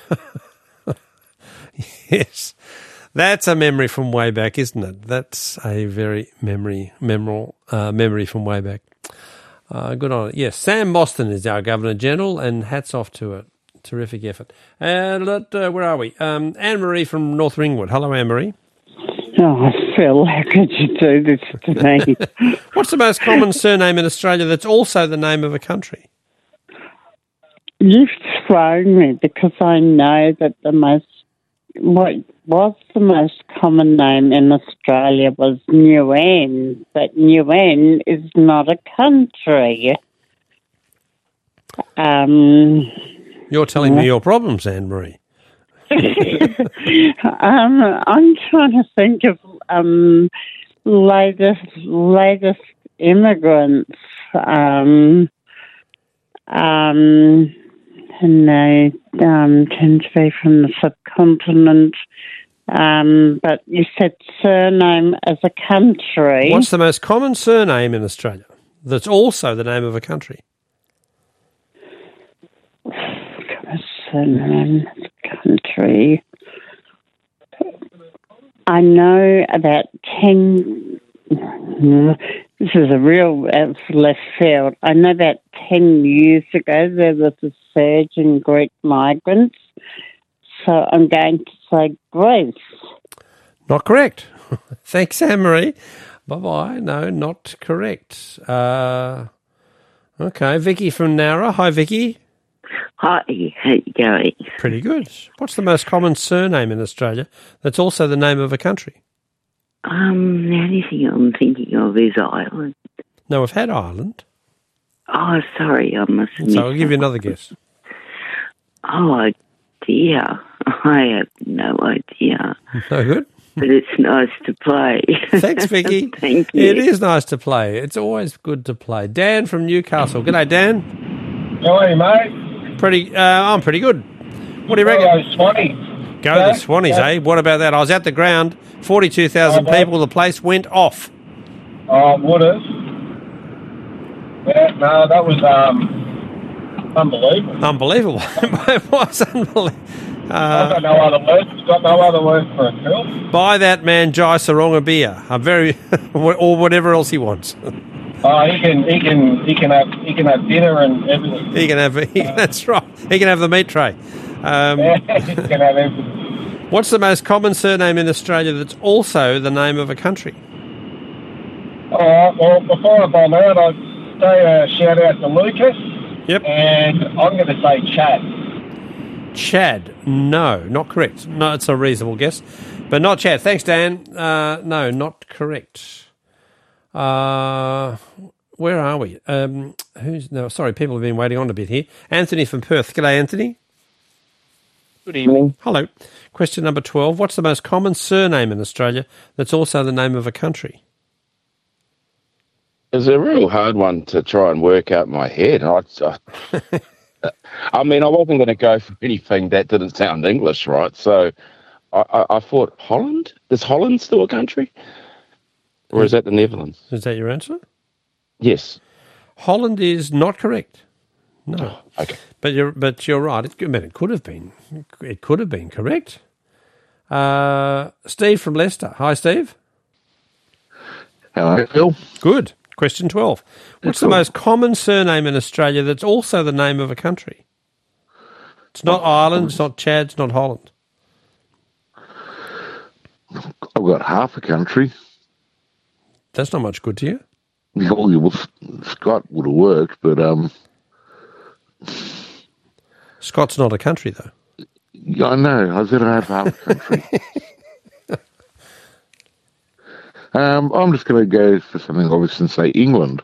Yes. That's a memory from way back, isn't it? That's a very memory, memorable uh, memory from way back. Uh, good on it. Yes, Sam Mostyn is our Governor-General and hats off to it. Terrific effort. And uh, where are we? Um, Anne-Marie from North Ringwood. Hello, Anne-Marie.
Oh, Phil, how could you do this to me?
What's the most common surname in Australia that's also the name of a country?
You've thrown me because I know that the most, what was the most common name in Australia was Nguyen, but Nguyen is not a country. Um...
You're telling me your problems, Anne-Marie.
um, I'm trying to think of um, latest latest immigrants. Um, um, and they um, tend to be from the subcontinent. Um, but you said surname as a country.
What's the most common surname in Australia that's also the name of a country?
Surname as a country. I know about ten. This is a real uh, left field. I know about ten years ago there was a surge in Greek migrants. So I'm going to say Greece.
Not correct. Thanks, Anne-Marie. Bye-bye. No, not correct. Uh, okay, Vicky from Nowra. Hi, Vicky.
Hi, how you going?
Pretty good. What's the most common surname in Australia that's also the name of a country?
Um, the only thing I'm thinking of is Ireland.
No, we've had Ireland.
Oh, sorry, I must have
So I'll give you another guess.
Oh, dear. I have no idea.
No good?
But it's nice to play.
Thanks, Vicky.
Thank you.
It is nice to play. It's always good to play. Dan from Newcastle. G'day, Dan.
How are you, mate?
Pretty. Uh, I'm pretty good. What do you reckon?
Go those Swannies.
Go
Yeah,
the Swannies,
yeah.
eh? What about that? I was at the ground. forty-two thousand
Oh, mate.
people. The place went off.
Oh, would have. Yeah, no, that was um, unbelievable.
Unbelievable. It was unbelievable.
I've
Uh,
got no other words. Got no other words for it, Phil.
buy that man Jai Sarong a beer. I'm very, or whatever else he wants.
Oh, he can, he can, he can have, he can have dinner and everything.
He can have. He, that's right. He can have the meat tray. Um,
Yeah, he can have everything.
What's the most common surname in Australia that's also the name of a country?
All right. Well, before I bomb out, I'd say a shout out to Lucas.
Yep.
And I'm going to say Chad.
Chad. No, not correct. No, it's a reasonable guess, but not Chad. Thanks, Dan. Uh, no, not correct. Uh, where are we? Um, who's no? Sorry, people have been waiting on a bit here. Anthony from Perth. G'day, Anthony.
Good evening.
Hello. Question number twelve. What's the most common surname in Australia that's also the name of a country?
It's a real hard one to try and work out in my head. I, I, I mean, I wasn't going to go for anything that didn't sound English, right? So I, I, I thought, Holland? Is Holland still a country? Or is that the Netherlands?
Is that your answer?
Yes.
Holland is not correct. No.
Okay.
But you're but you're right. It, I mean, it could have been. It could have been correct. Uh, Steve from Leicester. Hi, Steve.
Hello, Phil.
Good. Question twelve. What's the most common surname in Australia that's also the name of a country? It's not Ireland, it's not Chad, it's not Holland.
I've got half a country.
That's not much good to you.
Oh, yeah, well, Scott would have worked, but um,
Scott's not a country, though.
Yeah, I know. I said I have half a country. um, I'm just going to go for something obvious and say England.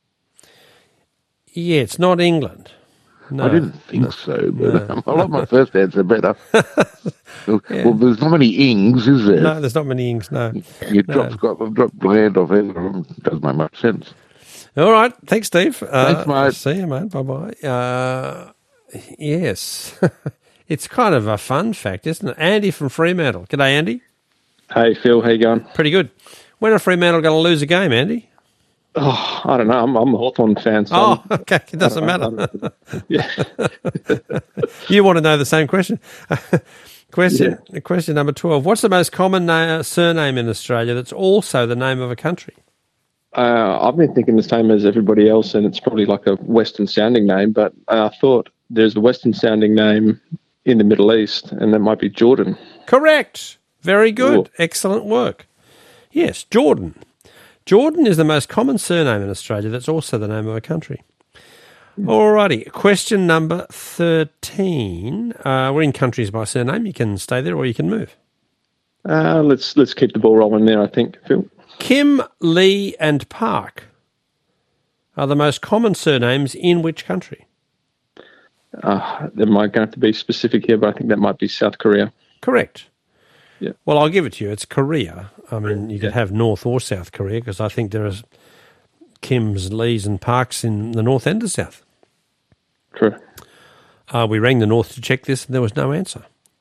Yeah, it's not England. No,
I didn't think
no,
so, but
no.
um, I like my first answer better.
Yeah.
Well, there's not many ings, is there?
No, there's not many ings, no.
You
No.
drop Scotland, drop land off it. It doesn't make much sense.
All right. Thanks, Steve. Uh,
Thanks, mate.
See you, mate. Bye-bye. Uh, yes. It's kind of a fun fact, isn't it? Andy from Fremantle. G'day, Andy.
Hey, Phil. How you going?
Pretty good. When are Fremantle going to lose a game, Andy?
Oh, I don't know. I'm, I'm a Hawthorn fan. So
Oh,
I'm-
okay. It doesn't
I don't-
matter.
Yeah.
You want to know the same question. question question number twelve. What's the most common na- surname in Australia that's also the name of a country?
Uh, I've been thinking the same as everybody else, and it's probably like a Western sounding name, but I thought there's a Western sounding name in the Middle East, and that might be Jordan.
Correct. Very good.
Cool.
Excellent work. Yes, Jordan. Jordan is the most common surname in Australia that's also the name of a country. Alrighty, question number thirteen. Uh, we're in countries by surname. You can stay there or you can move.
Uh, let's let's keep the ball rolling there, I think, Phil.
Kim, Lee and Park are the most common surnames in which country?
Uh, there might going to have to be specific here, but I think that might be South Korea.
Correct.
Yeah.
Well, I'll give it to you. It's Korea. I mean, you could have North or South Korea because I think there are Kims, Lees and Parks in the North and the South.
True.
Uh, we rang the North to check this and there was no answer.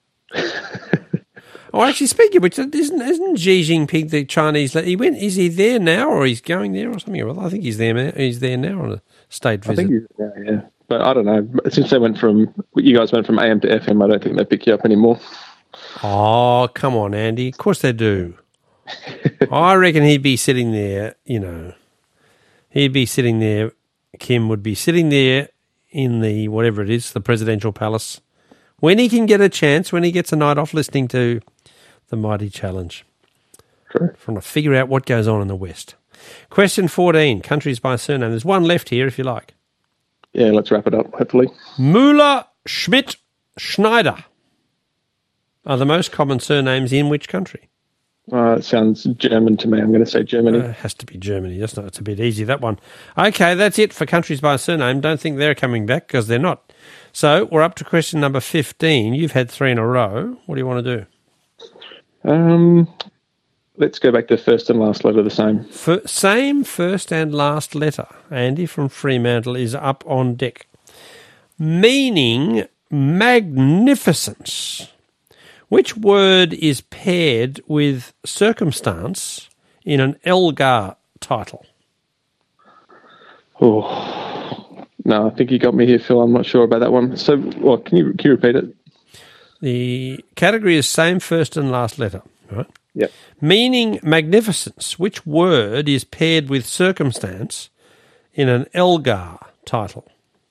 Oh, actually, speaking of which, isn't, isn't Xi Jinping the Chinese? He went. Is he there now, or he's going there, or something? Well, I think he's there. now- He's there now on a state
I
visit.
think he's, yeah, yeah. But I don't know. Since they went from, you guys went from A M to F M, I don't think they pick you up anymore.
Oh, come on, Andy. Of course they do. I reckon he'd be sitting there. You know, he'd be sitting there. Kim would be sitting there in the whatever it is, the presidential palace, when he can get a chance, when he gets a night off, listening to the Mighty Challenge.
True.
Trying to figure out what goes on in the West. Question fourteen, countries by surname. There's one left here if you like.
Yeah, let's wrap it up, hopefully.
Müller, Schmidt, Schneider are the most common surnames in which country?
Uh, it sounds German to me. I'm going to say Germany.
Uh, it has to be Germany. That's not, it's a bit easy, that one. Okay, that's it for countries by surname. Don't think they're coming back because they're not. So we're up to question number fifteen. You've had three in a row. What do you want to do?
Um, let's go back to first and last letter the same.
F- same first and last letter. Andy from Fremantle is up on deck. Meaning magnificence. Which word is paired with circumstance in an Elgar title?
Oh, no, I think you got me here, Phil. I'm not sure about that one. So, well, can you can you repeat it?
The category is same first and last letter, right?
Yep.
Meaning magnificence. Which word is paired with circumstance in an Elgar title?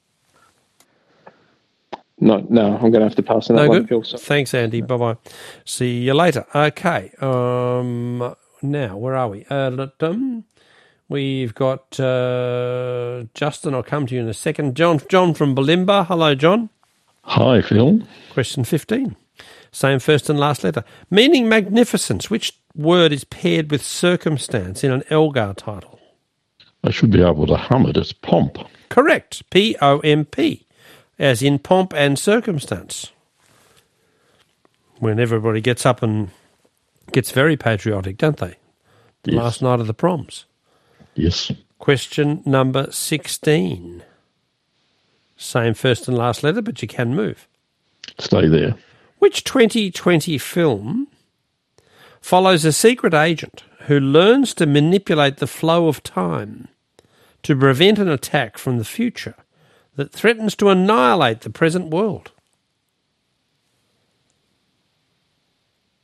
No, no, I'm going to have to pass on that
No
one,
good.
Phil. So.
Thanks, Andy. Bye-bye. See you later. Okay. Um, now, where are we? Uh, um, we've got uh, Justin. I'll come to you in a second. John, John from Balimba. Hello, John.
Hi, Phil.
Question fifteen. Same first and last letter. Meaning magnificence. Which word is paired with circumstance in an Elgar title?
I should be able to hum it. It's pomp.
Correct. P O M P. As in pomp and circumstance. When everybody gets up and gets very patriotic, don't they? The
Yes.
last night of the proms.
Yes.
Question number sixteen. Same first and last letter, but you can move.
Stay there.
Which twenty twenty film follows a secret agent who learns to manipulate the flow of time to prevent an attack from the future that threatens to annihilate the present world?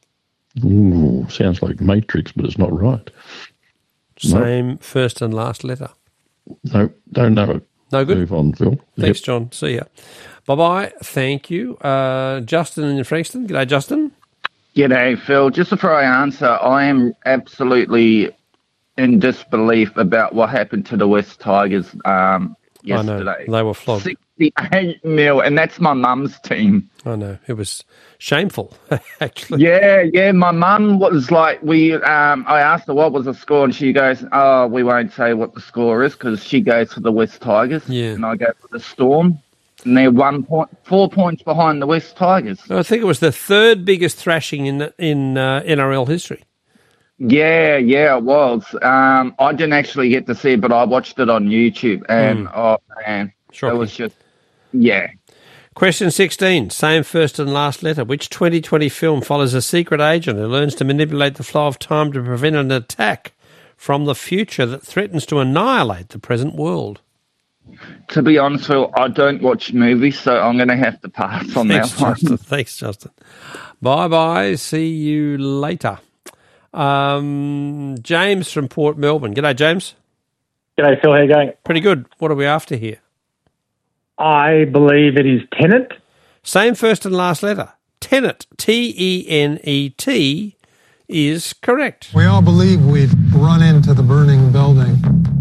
Ooh, sounds like Matrix, but it's not right.
Same first and last letter.
No, don't know it.
No good.
Move on, Phil.
Thanks,
Yep.
John. See ya. Bye-bye. Thank you. Uh, Justin in Frankston. G'day, Justin.
G'day, Phil. Just before I answer, I am absolutely in disbelief about what happened to the West Tigers um, yesterday.
I know. They were flogged.
sixty-eight nil, and that's my mum's team.
I know. It was shameful, actually.
Yeah, yeah. My mum was like, we. Um, I asked her what was the score, and she goes, "Oh, we won't say what the score is," because she goes for the West Tigers,
Yeah.
and I go for the Storm, and they're one point, four points behind the West Tigers.
I think it was the third biggest thrashing in in uh, N R L history.
Yeah, yeah, it was. Um, I didn't actually get to see it, but I watched it on YouTube, and
Mm.
oh man,
Shocking.
it was just, yeah.
Question sixteen, same first and last letter. Which twenty twenty film follows a secret agent who learns to manipulate the flow of time to prevent an attack from the future that threatens to annihilate the present world?
To be honest, Phil, I don't watch movies, so I'm going to have to pass on
Thanks,
that one.
Justin. Thanks, Justin. Bye-bye. See you later. Um, James from Port Melbourne. G'day, James.
G'day, Phil. How you going?
Pretty good. What are we after here?
I believe it is Tenet.
Same first and last letter. Tenet, T E N E T, is correct.
We all believe we'd run into the burning building.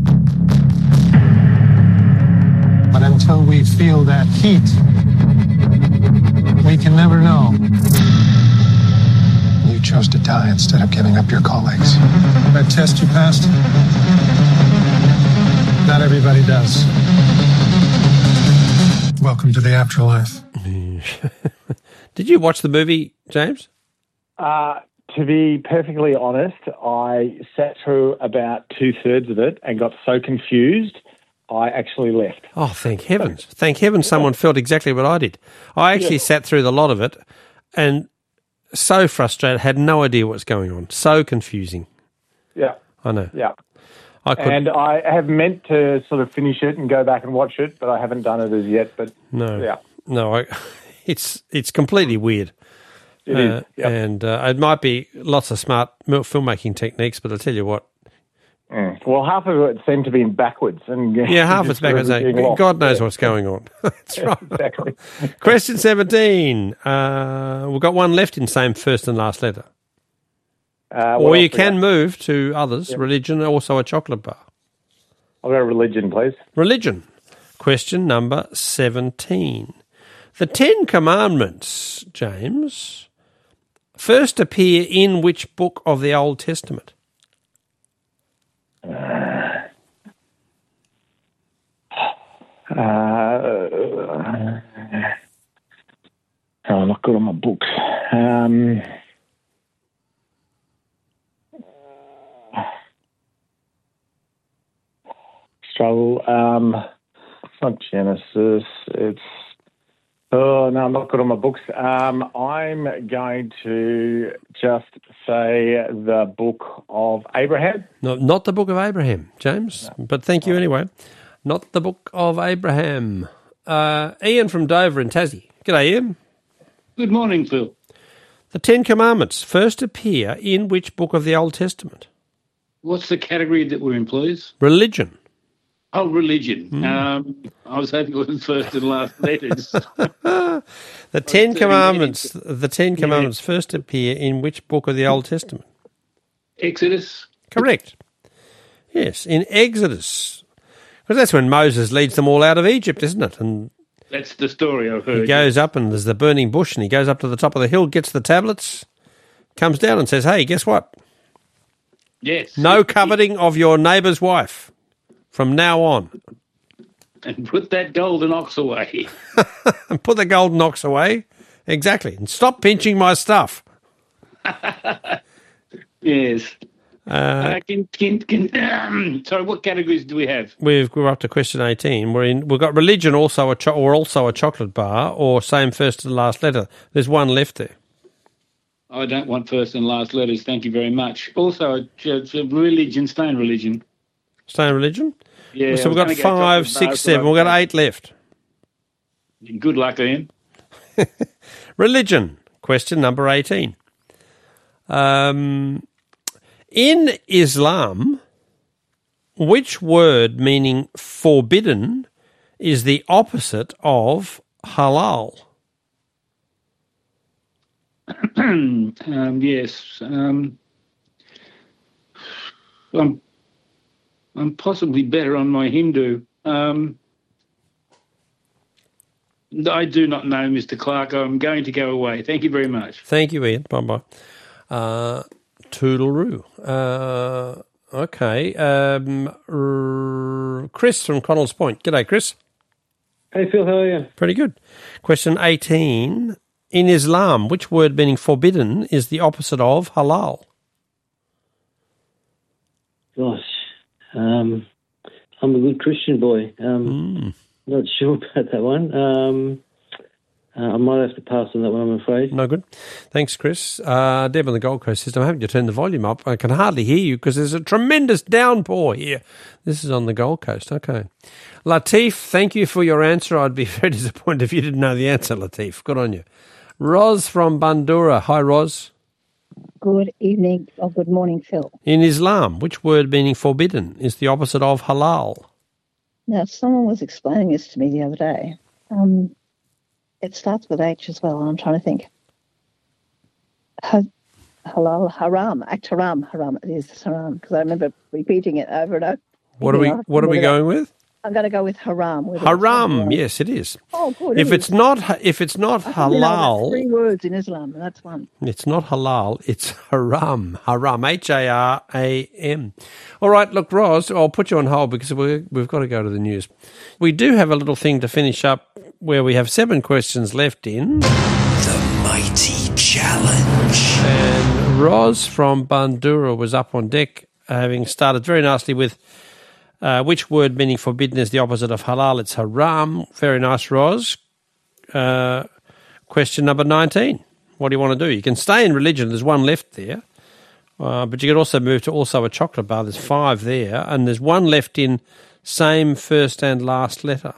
But until we feel that heat, we can never know. You chose to die instead of giving up your colleagues. That test you passed? Not everybody does. Welcome to the afterlife.
Did you watch the movie, James?
Uh, to be perfectly honest, I sat through about two-thirds of it and got so confused, I actually left.
Oh, thank heavens. Thank heavens someone felt exactly what I did. I actually
Yeah.
sat through the lot of it and so frustrated, had no idea what's going on. So confusing.
Yeah.
I know.
Yeah.
I could,
And I have meant to sort of finish it and go back and watch it, but I haven't done it as yet. But
No.
yeah.
No, I, it's it's completely weird.
It
uh,
is, yep.
And uh, it might be lots of smart mil- filmmaking techniques, but I'll tell you what.
Mm. Well, half of it seemed to be backwards. and
Yeah, half
just
it's backwards.
sort of
eh?
being lost.
God knows
Yeah.
what's going on. That's right.
Exactly.
Question seventeen. Uh, we've got one left in same first and last letter.
Uh, what
or
else
you
we
can
got?
move to others.
Yep.
Religion, also a chocolate bar.
I'll go religion, please.
Religion. Question number seventeen. The Ten Commandments, James, first appear in which book of the Old Testament?
Uh, uh, oh, I'm not good on my books. Um, struggle. Um, it's not Genesis. It's oh no, I'm not good on my books. Um, I'm going to just say the book of Abraham.
No, not the book of Abraham, James, but thank you anyway. Not the book of Abraham. Uh, Ian from Dover in Tassie. G'day, Ian.
Good morning, Phil.
The Ten Commandments first appear in which book of the Old Testament?
What's the category that we're in, please?
Religion.
Oh, religion.
Mm.
Um, I was hoping it was first and last letters.
The Ten Commandments. The Ten Commandments first appear in which book of the Old Testament?
Exodus.
Correct. Yes, in Exodus, because that's when Moses leads them all out of Egypt, isn't it? And
That's the story I've heard.
he goes up, and there's the burning bush, and he goes up to the top of the hill, gets the tablets, comes down, and says, "Hey, guess what?
Yes.
No coveting of your neighbour's wife from now on."
And put that golden ox away.
And put the golden ox away. Exactly. And stop pinching my stuff.
Yes.
Uh,
Uh, can, can, can, um, sorry, what categories do we have?
we've we're up to question eighteen. We're in. We've got religion, also a cho- or also a chocolate bar, or same first and last letter. There's one left there.
I don't want first and last letters. Thank you very much. Also, uh, uh, religion, staying religion.
Staying religion.
Yeah.
So we've
I
got
was gonna go
five,
chocolate
six,
bars,
seven.
but
We've got
I-
eight left.
Good luck, Ian.
Religion. Question number eighteen. Um, in Islam, which word meaning forbidden is the opposite of halal?
um, yes. Um, I'm, I'm possibly better on my Hindu. Um, I do not know, Mister Clark. I'm going to go away. Thank you very much.
Thank you, Ian. Bye-bye. Uh, toodle-roo. Uh, okay. Um, r- Chris from Connells Point. G'day, Chris.
Hey, Phil. How are you?
Pretty good. Question eighteen. In Islam, which word meaning forbidden is the opposite of halal?
Gosh. Um, I'm a good Christian boy. Um,
mm.
Not sure about that one. Um, uh, I might have to pass on that one, I'm afraid.
No good. Thanks, Chris. Uh, Deb on the Gold Coast says, I'm having to turn the volume up. I can hardly hear you because there's a tremendous downpour here. This is on the Gold Coast. Okay. Latif, thank you for your answer. I'd be very disappointed if you didn't know the answer, Latif. Good on you. Roz from Bandura. Hi, Roz.
Good evening, or good morning, Phil.
In Islam, which word meaning forbidden is the opposite of halal?
Now, someone was explaining this to me the other day. Um, it starts with H as well, and I'm trying to think. Ha- halal, haram, act haram, haram. It is haram, because I remember repeating it over and over.
What are we, what are we going with?
I'm going to go with haram. With
Haram, yes, it is.
Oh, good.
If
it
it's
is.
not, if it's not
I think, you know, that's
halal,
three words in Islam, and that's one.
it's not halal. It's haram. Haram. H A R A M. All right. Look, Roz, I'll put you on hold because we we've got to go to the news. We do have a little thing to finish up where we have seven questions left in
The Mighty Challenge.
And Roz from Bandura was up on deck, having started very nicely with. Uh, which word meaning forbidden is the opposite of halal? It's haram. Very nice, Roz. Uh, question number nineteen. What do you want to do? You can stay in religion. There's one left there. Uh, but you could also move to also a chocolate bar. There's five there. And there's one left in same first and last letter.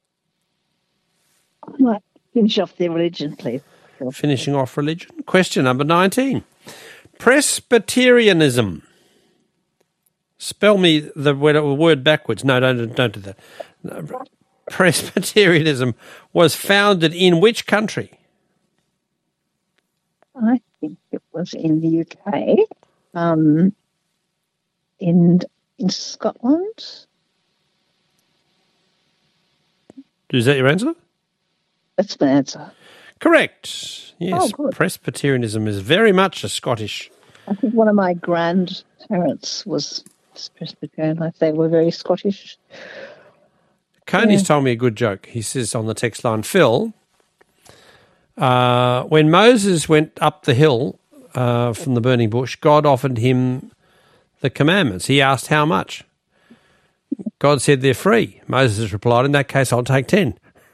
I might finish off the religion, please. Phil.
Finishing off religion. Question number nineteen. Presbyterianism. Spell me the word backwards. No, don't, don't do that. No. Presbyterianism was founded in which country?
I think it was in the U K, um, in in Scotland.
Is that your answer?
That's my answer.
Correct. Yes,
Oh, good.
Presbyterianism is very much a Scottish.
I think one of my grandparents was Presbyterian, like they were very Scottish.
Coney's
Yeah.
told me a good joke. He says on the text line, Phil, uh, when Moses went up the hill uh, from the burning bush, God offered him the commandments. He asked how much. God said they're free. Moses replied, in that case, I'll take ten.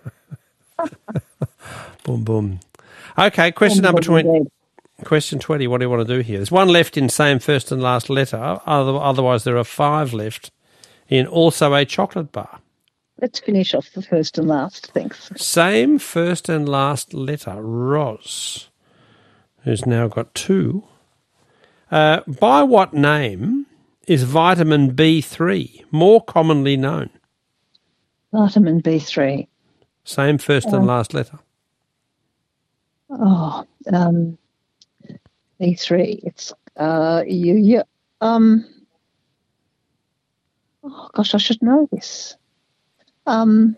Boom, boom. Okay, question number twenty. Question twenty, what do you want to do here? There's one left in same first and last letter. Other- Otherwise, there are five left in also a chocolate bar.
Let's finish off the first and last, thanks.
Same first and last letter. Roz, who's now got two. Uh, by what name is vitamin B three more commonly known?
Vitamin B three.
Same first
Oh.
and last letter.
Oh, um, B three. It's uh, you, you, um. Oh gosh, I should know this. Um,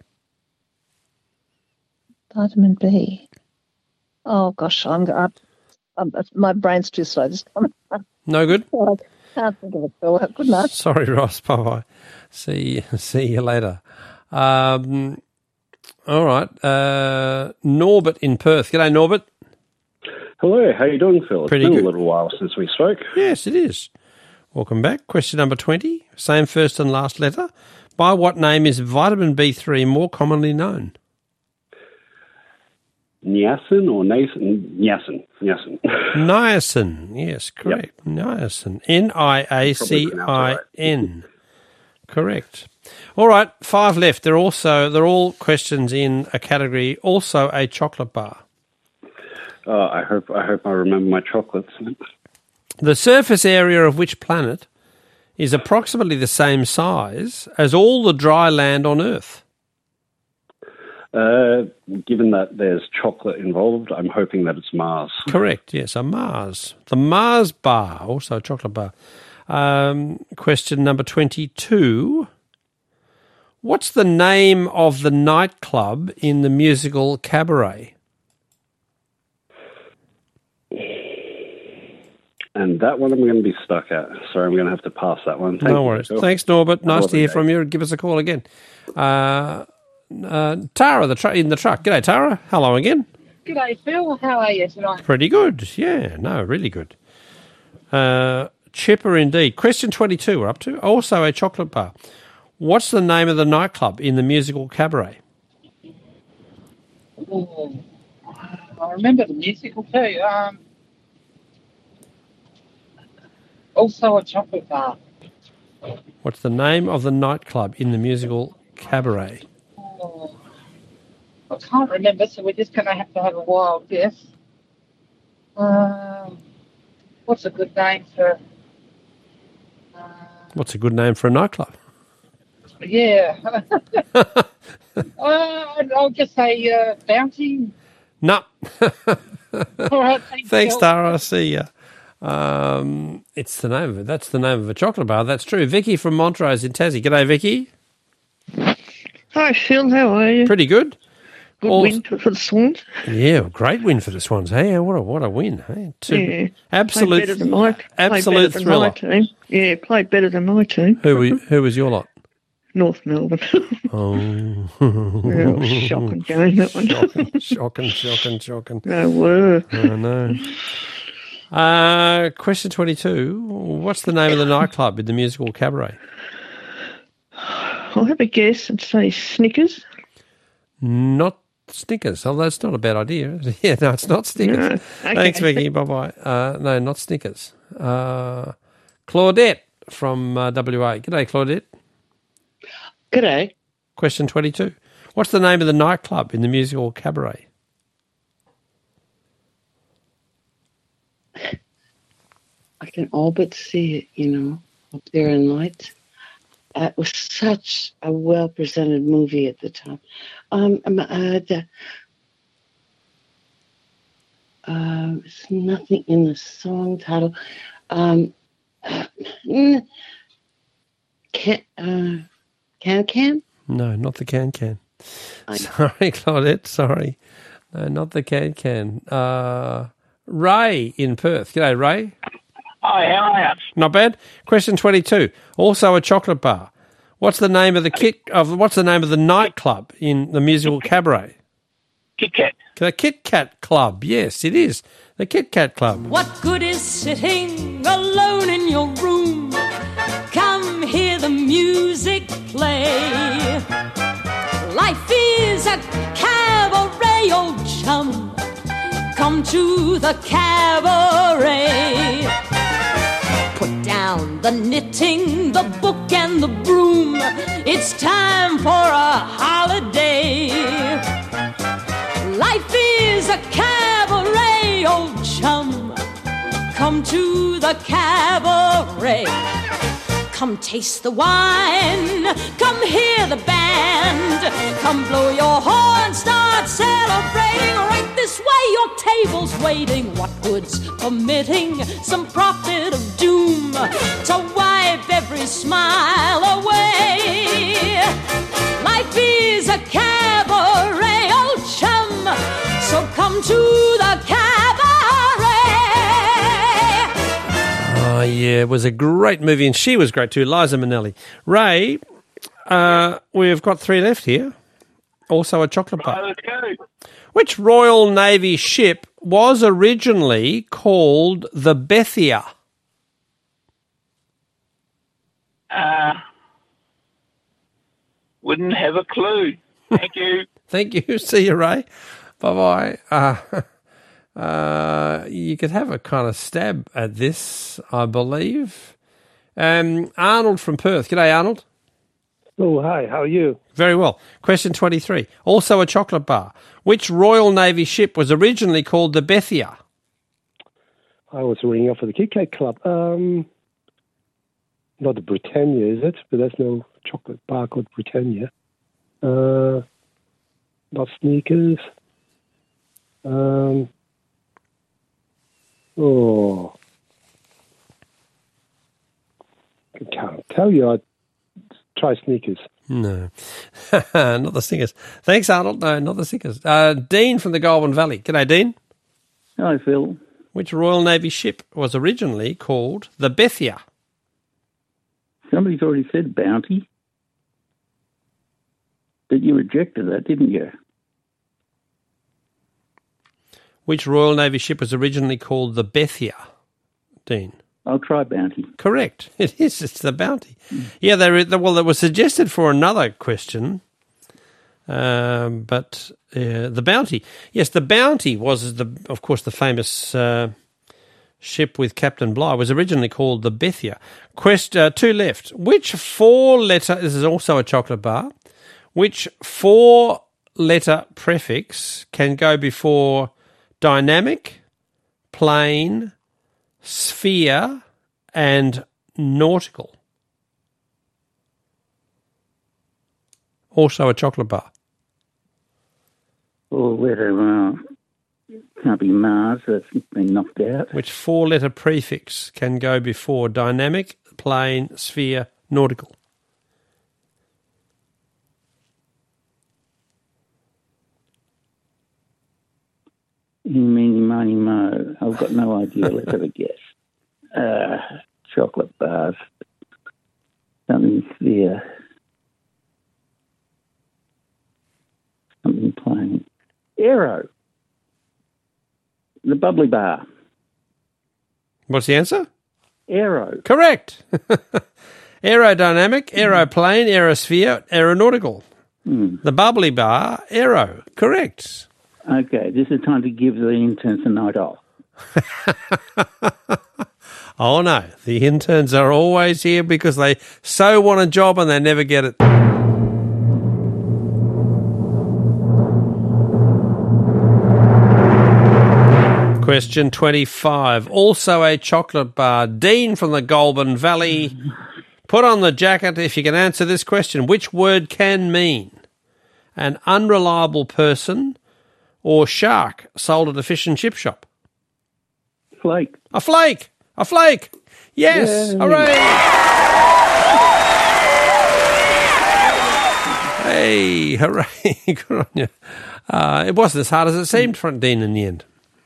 vitamin B. Oh gosh, I'm, I'm, I'm my brain's too slow this time.
No good?
I can't think of it. Phil. Good night.
Sorry, Ross. Bye-bye. See, see you later. Um, all right. Uh, Norbert in Perth. G'day, Norbert.
Hello, how you doing, Phil? It's
Pretty
been
good.
a little while since we spoke.
Yes, it is. Welcome back. Question number twenty. Same first and last letter. By what name is vitamin B three more commonly known?
Niacin or Nathan? Niacin. Niacin.
Niacin. Yes, correct. Niacin. N I A C I N. Correct. All right, five left. They're also they're all questions in a category, also a chocolate bar.
Uh, I hope I hope I remember my chocolates.
The surface area of which planet is approximately the same size as all the dry land on Earth?
Uh, given that there's chocolate involved, I'm hoping that it's Mars.
Correct, yes, a Mars. The Mars bar, also a chocolate bar. Um, question number twenty-two. What's the name of the nightclub in the musical Cabaret?
And that one I'm going to be stuck at. Sorry, I'm going to have to pass that one. Thank
no
you,
worries.
Phil.
Thanks, Norbert. Nice
Have a
to hear
lovely
from you. Give us a call again. Uh, uh, Tara the tr- in the truck. G'day, Tara. Hello again.
G'day, Phil. How are you tonight?
Pretty good. Yeah, no, really good. Uh, chipper indeed. Question twenty-two we're up to. Also a chocolate bar. What's the name of the nightclub in the musical Cabaret?
Oh, I remember the musical too. Um, also a chocolate bar.
What's the name of the nightclub in the musical Cabaret?
Oh, I can't remember, so we're just going to have to have a wild guess. Um, what's a good name for...
What's a good name for a nightclub?
Yeah. uh, I'll just say uh, Bounty.
No.
All right, thanks,
Thanks,
Phil.
Tara. I'll see ya. Um, it's the name of it. That's the name of a chocolate bar. That's true. Vicky from Montrose in Tassie. G'day, Vicky.
Hi, Phil. How are you?
Pretty good.
Good
All-
win for the Swans.
Yeah, great win for the Swans. Hey, what a what a win. Hey, Two-
Yeah.
absolute,
Played better than my, played
absolute
better than
thriller.
my team. Yeah, played better than my team.
Who were, who was your lot?
North Melbourne.
Oh,
Yeah, it was a shocking game, that one.
Shocking, shocking, shocking, shocking.
No word.
I know. Uh, question twenty-two. What's the name of the nightclub in the musical Cabaret?
I'll have a guess and say Snickers.
Not Snickers. Oh, that's not a bad idea. Yeah, no, it's not Snickers.
No. Okay.
Thanks, Vicky. Bye-bye. Uh, no, not Snickers. Uh, Claudette from uh, W A. G'day, Claudette.
G'day.
Question twenty-two. What's the name of the nightclub in the musical Cabaret?
I can all but see it, you know, up there in lights. Uh, it was such a well-presented movie at the time. Um, um, uh, the, uh, there's nothing in the song title. Um, uh, can, uh, can Can?
No, not the Can Can. Sorry, Claudette. Sorry. No, not the Can Can. Uh, Ray in Perth. G'day, Ray.
Hi, how are you?
Not bad. Question twenty-two. Also a chocolate bar. What's the name of the kit of what's the name of the nightclub in the musical Cabaret?
Kit Kat.
The Kit Kat Club. Yes, it is. The Kit Kat Club.
What good is sitting alone in your room? Come hear the music play. Life is a cabaret, old chum. Come to the cabaret. Put down the knitting, the book and the broom. It's time for a holiday. Life is a cabaret, old chum. Come to the cabaret. Come taste the wine. Come hear the band. Come blow your horn, start celebrating. Right this way, your table's waiting. What good's permitting some prophet of doom to wipe every smile away? Life is a cabaret, old chum. So come to the cabaret.
Oh, yeah, it was a great movie, and she was great too, Liza Minnelli. Ray, uh, we've got three left here. Also a chocolate bar.
Let's go.
Which Royal Navy ship was originally called the Bethia?
Uh, wouldn't have a clue. Thank you.
Thank you. See you, Ray. Bye-bye. Uh, uh, you could have a kind of stab at this, I believe. Um, Arnold from Perth. G'day, Arnold.
Oh, hi. How are you?
Very well. Question twenty-three. Also a chocolate bar. Which Royal Navy ship was originally called the Bethia?
I was ringing off for the Kit Kat Club. Um, not the Britannia, is it? But there's no chocolate bar called Britannia. Uh, not Snickers. Um, oh, I can't tell you. I'd try Snickers.
No, not the Snickers. Thanks, Arnold. No, not the Snickers. Uh, Dean from the Goulburn Valley. G'day, Dean.
Hi, Phil.
Which Royal Navy ship was originally called the Bethia?
Somebody's already said Bounty. But you rejected that, didn't you?
Which Royal Navy ship was originally called the Bethia, Dean?
I'll try Bounty.
Correct. It is. It's the Bounty. Mm. Yeah, they, they well, it was suggested for another question, um, but uh, the Bounty. Yes, the Bounty was, the, of course, the famous uh, ship with Captain Bligh. Was originally called the Bethia. Quest uh, two left. Which four-letter? This is also a chocolate bar. Which four-letter prefix can go before dynamic, plain, sphere, and nautical? Also a chocolate bar.
Or letter, uh, can't be Mars, that's been knocked out.
Which four-letter prefix can go before dynamic, plain, sphere, nautical?
Meeny, miny, mo. I've got no idea. Let's have a guess. Uh, chocolate bars. Something sphere. Something plain. Aero. The bubbly bar.
What's the answer?
Aero.
Correct. Aerodynamic, aeroplane, aerosphere, aeronautical.
Hmm.
The bubbly bar, aero. Correct.
Okay, this is time to give the interns a night off.
Oh, no. The interns are always here because they so want a job and they never get it. Question twenty-five. Also a chocolate bar. Dean from the Goulburn Valley. Put on the jacket if you can answer this question. Which word can mean an unreliable person or shark sold at a fish and chip shop?
Flake.
A flake. A flake. Yes.
Yay.
Hooray. Hey, hooray. Good on you. Uh, it wasn't as hard as it seemed for Dean in the end.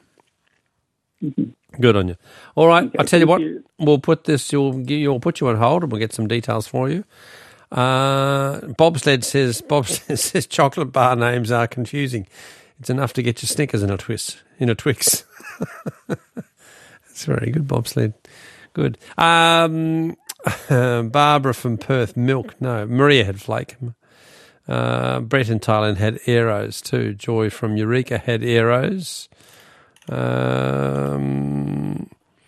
Good on you. All right. Okay, I'll tell you what. You. We'll put this, you'll, you'll put you on hold and we'll get some details for you. Uh, Bobsled says, Bobsled says chocolate bar names are confusing. It's enough to get your Snickers in a twist, in a Twix. That's very good, Bobsled. Good. Um, Barbara from Perth, milk. No, Maria had flake. Uh, Brett in Thailand had arrows too. Joy from Eureka had arrows. Um,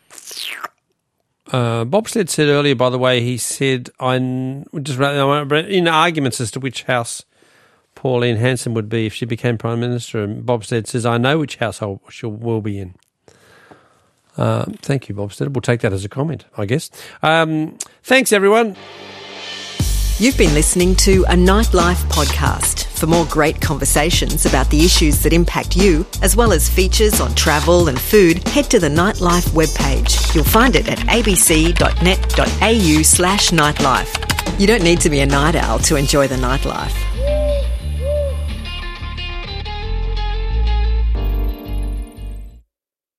uh, Bobsled said earlier, by the way, he said, I just in arguments as to which house Pauline Hanson would be if she became Prime Minister, and Bobstead says, I know which household she will be in. Uh, thank you, Bobstead. We'll take that as a comment, I guess. Um, thanks, everyone.
You've been listening to a Nightlife podcast. For more great conversations about the issues that impact you, as well as features on travel and food, head to the Nightlife webpage. You'll find it at abc.net.au slash nightlife. You don't need to be a night owl to enjoy the nightlife.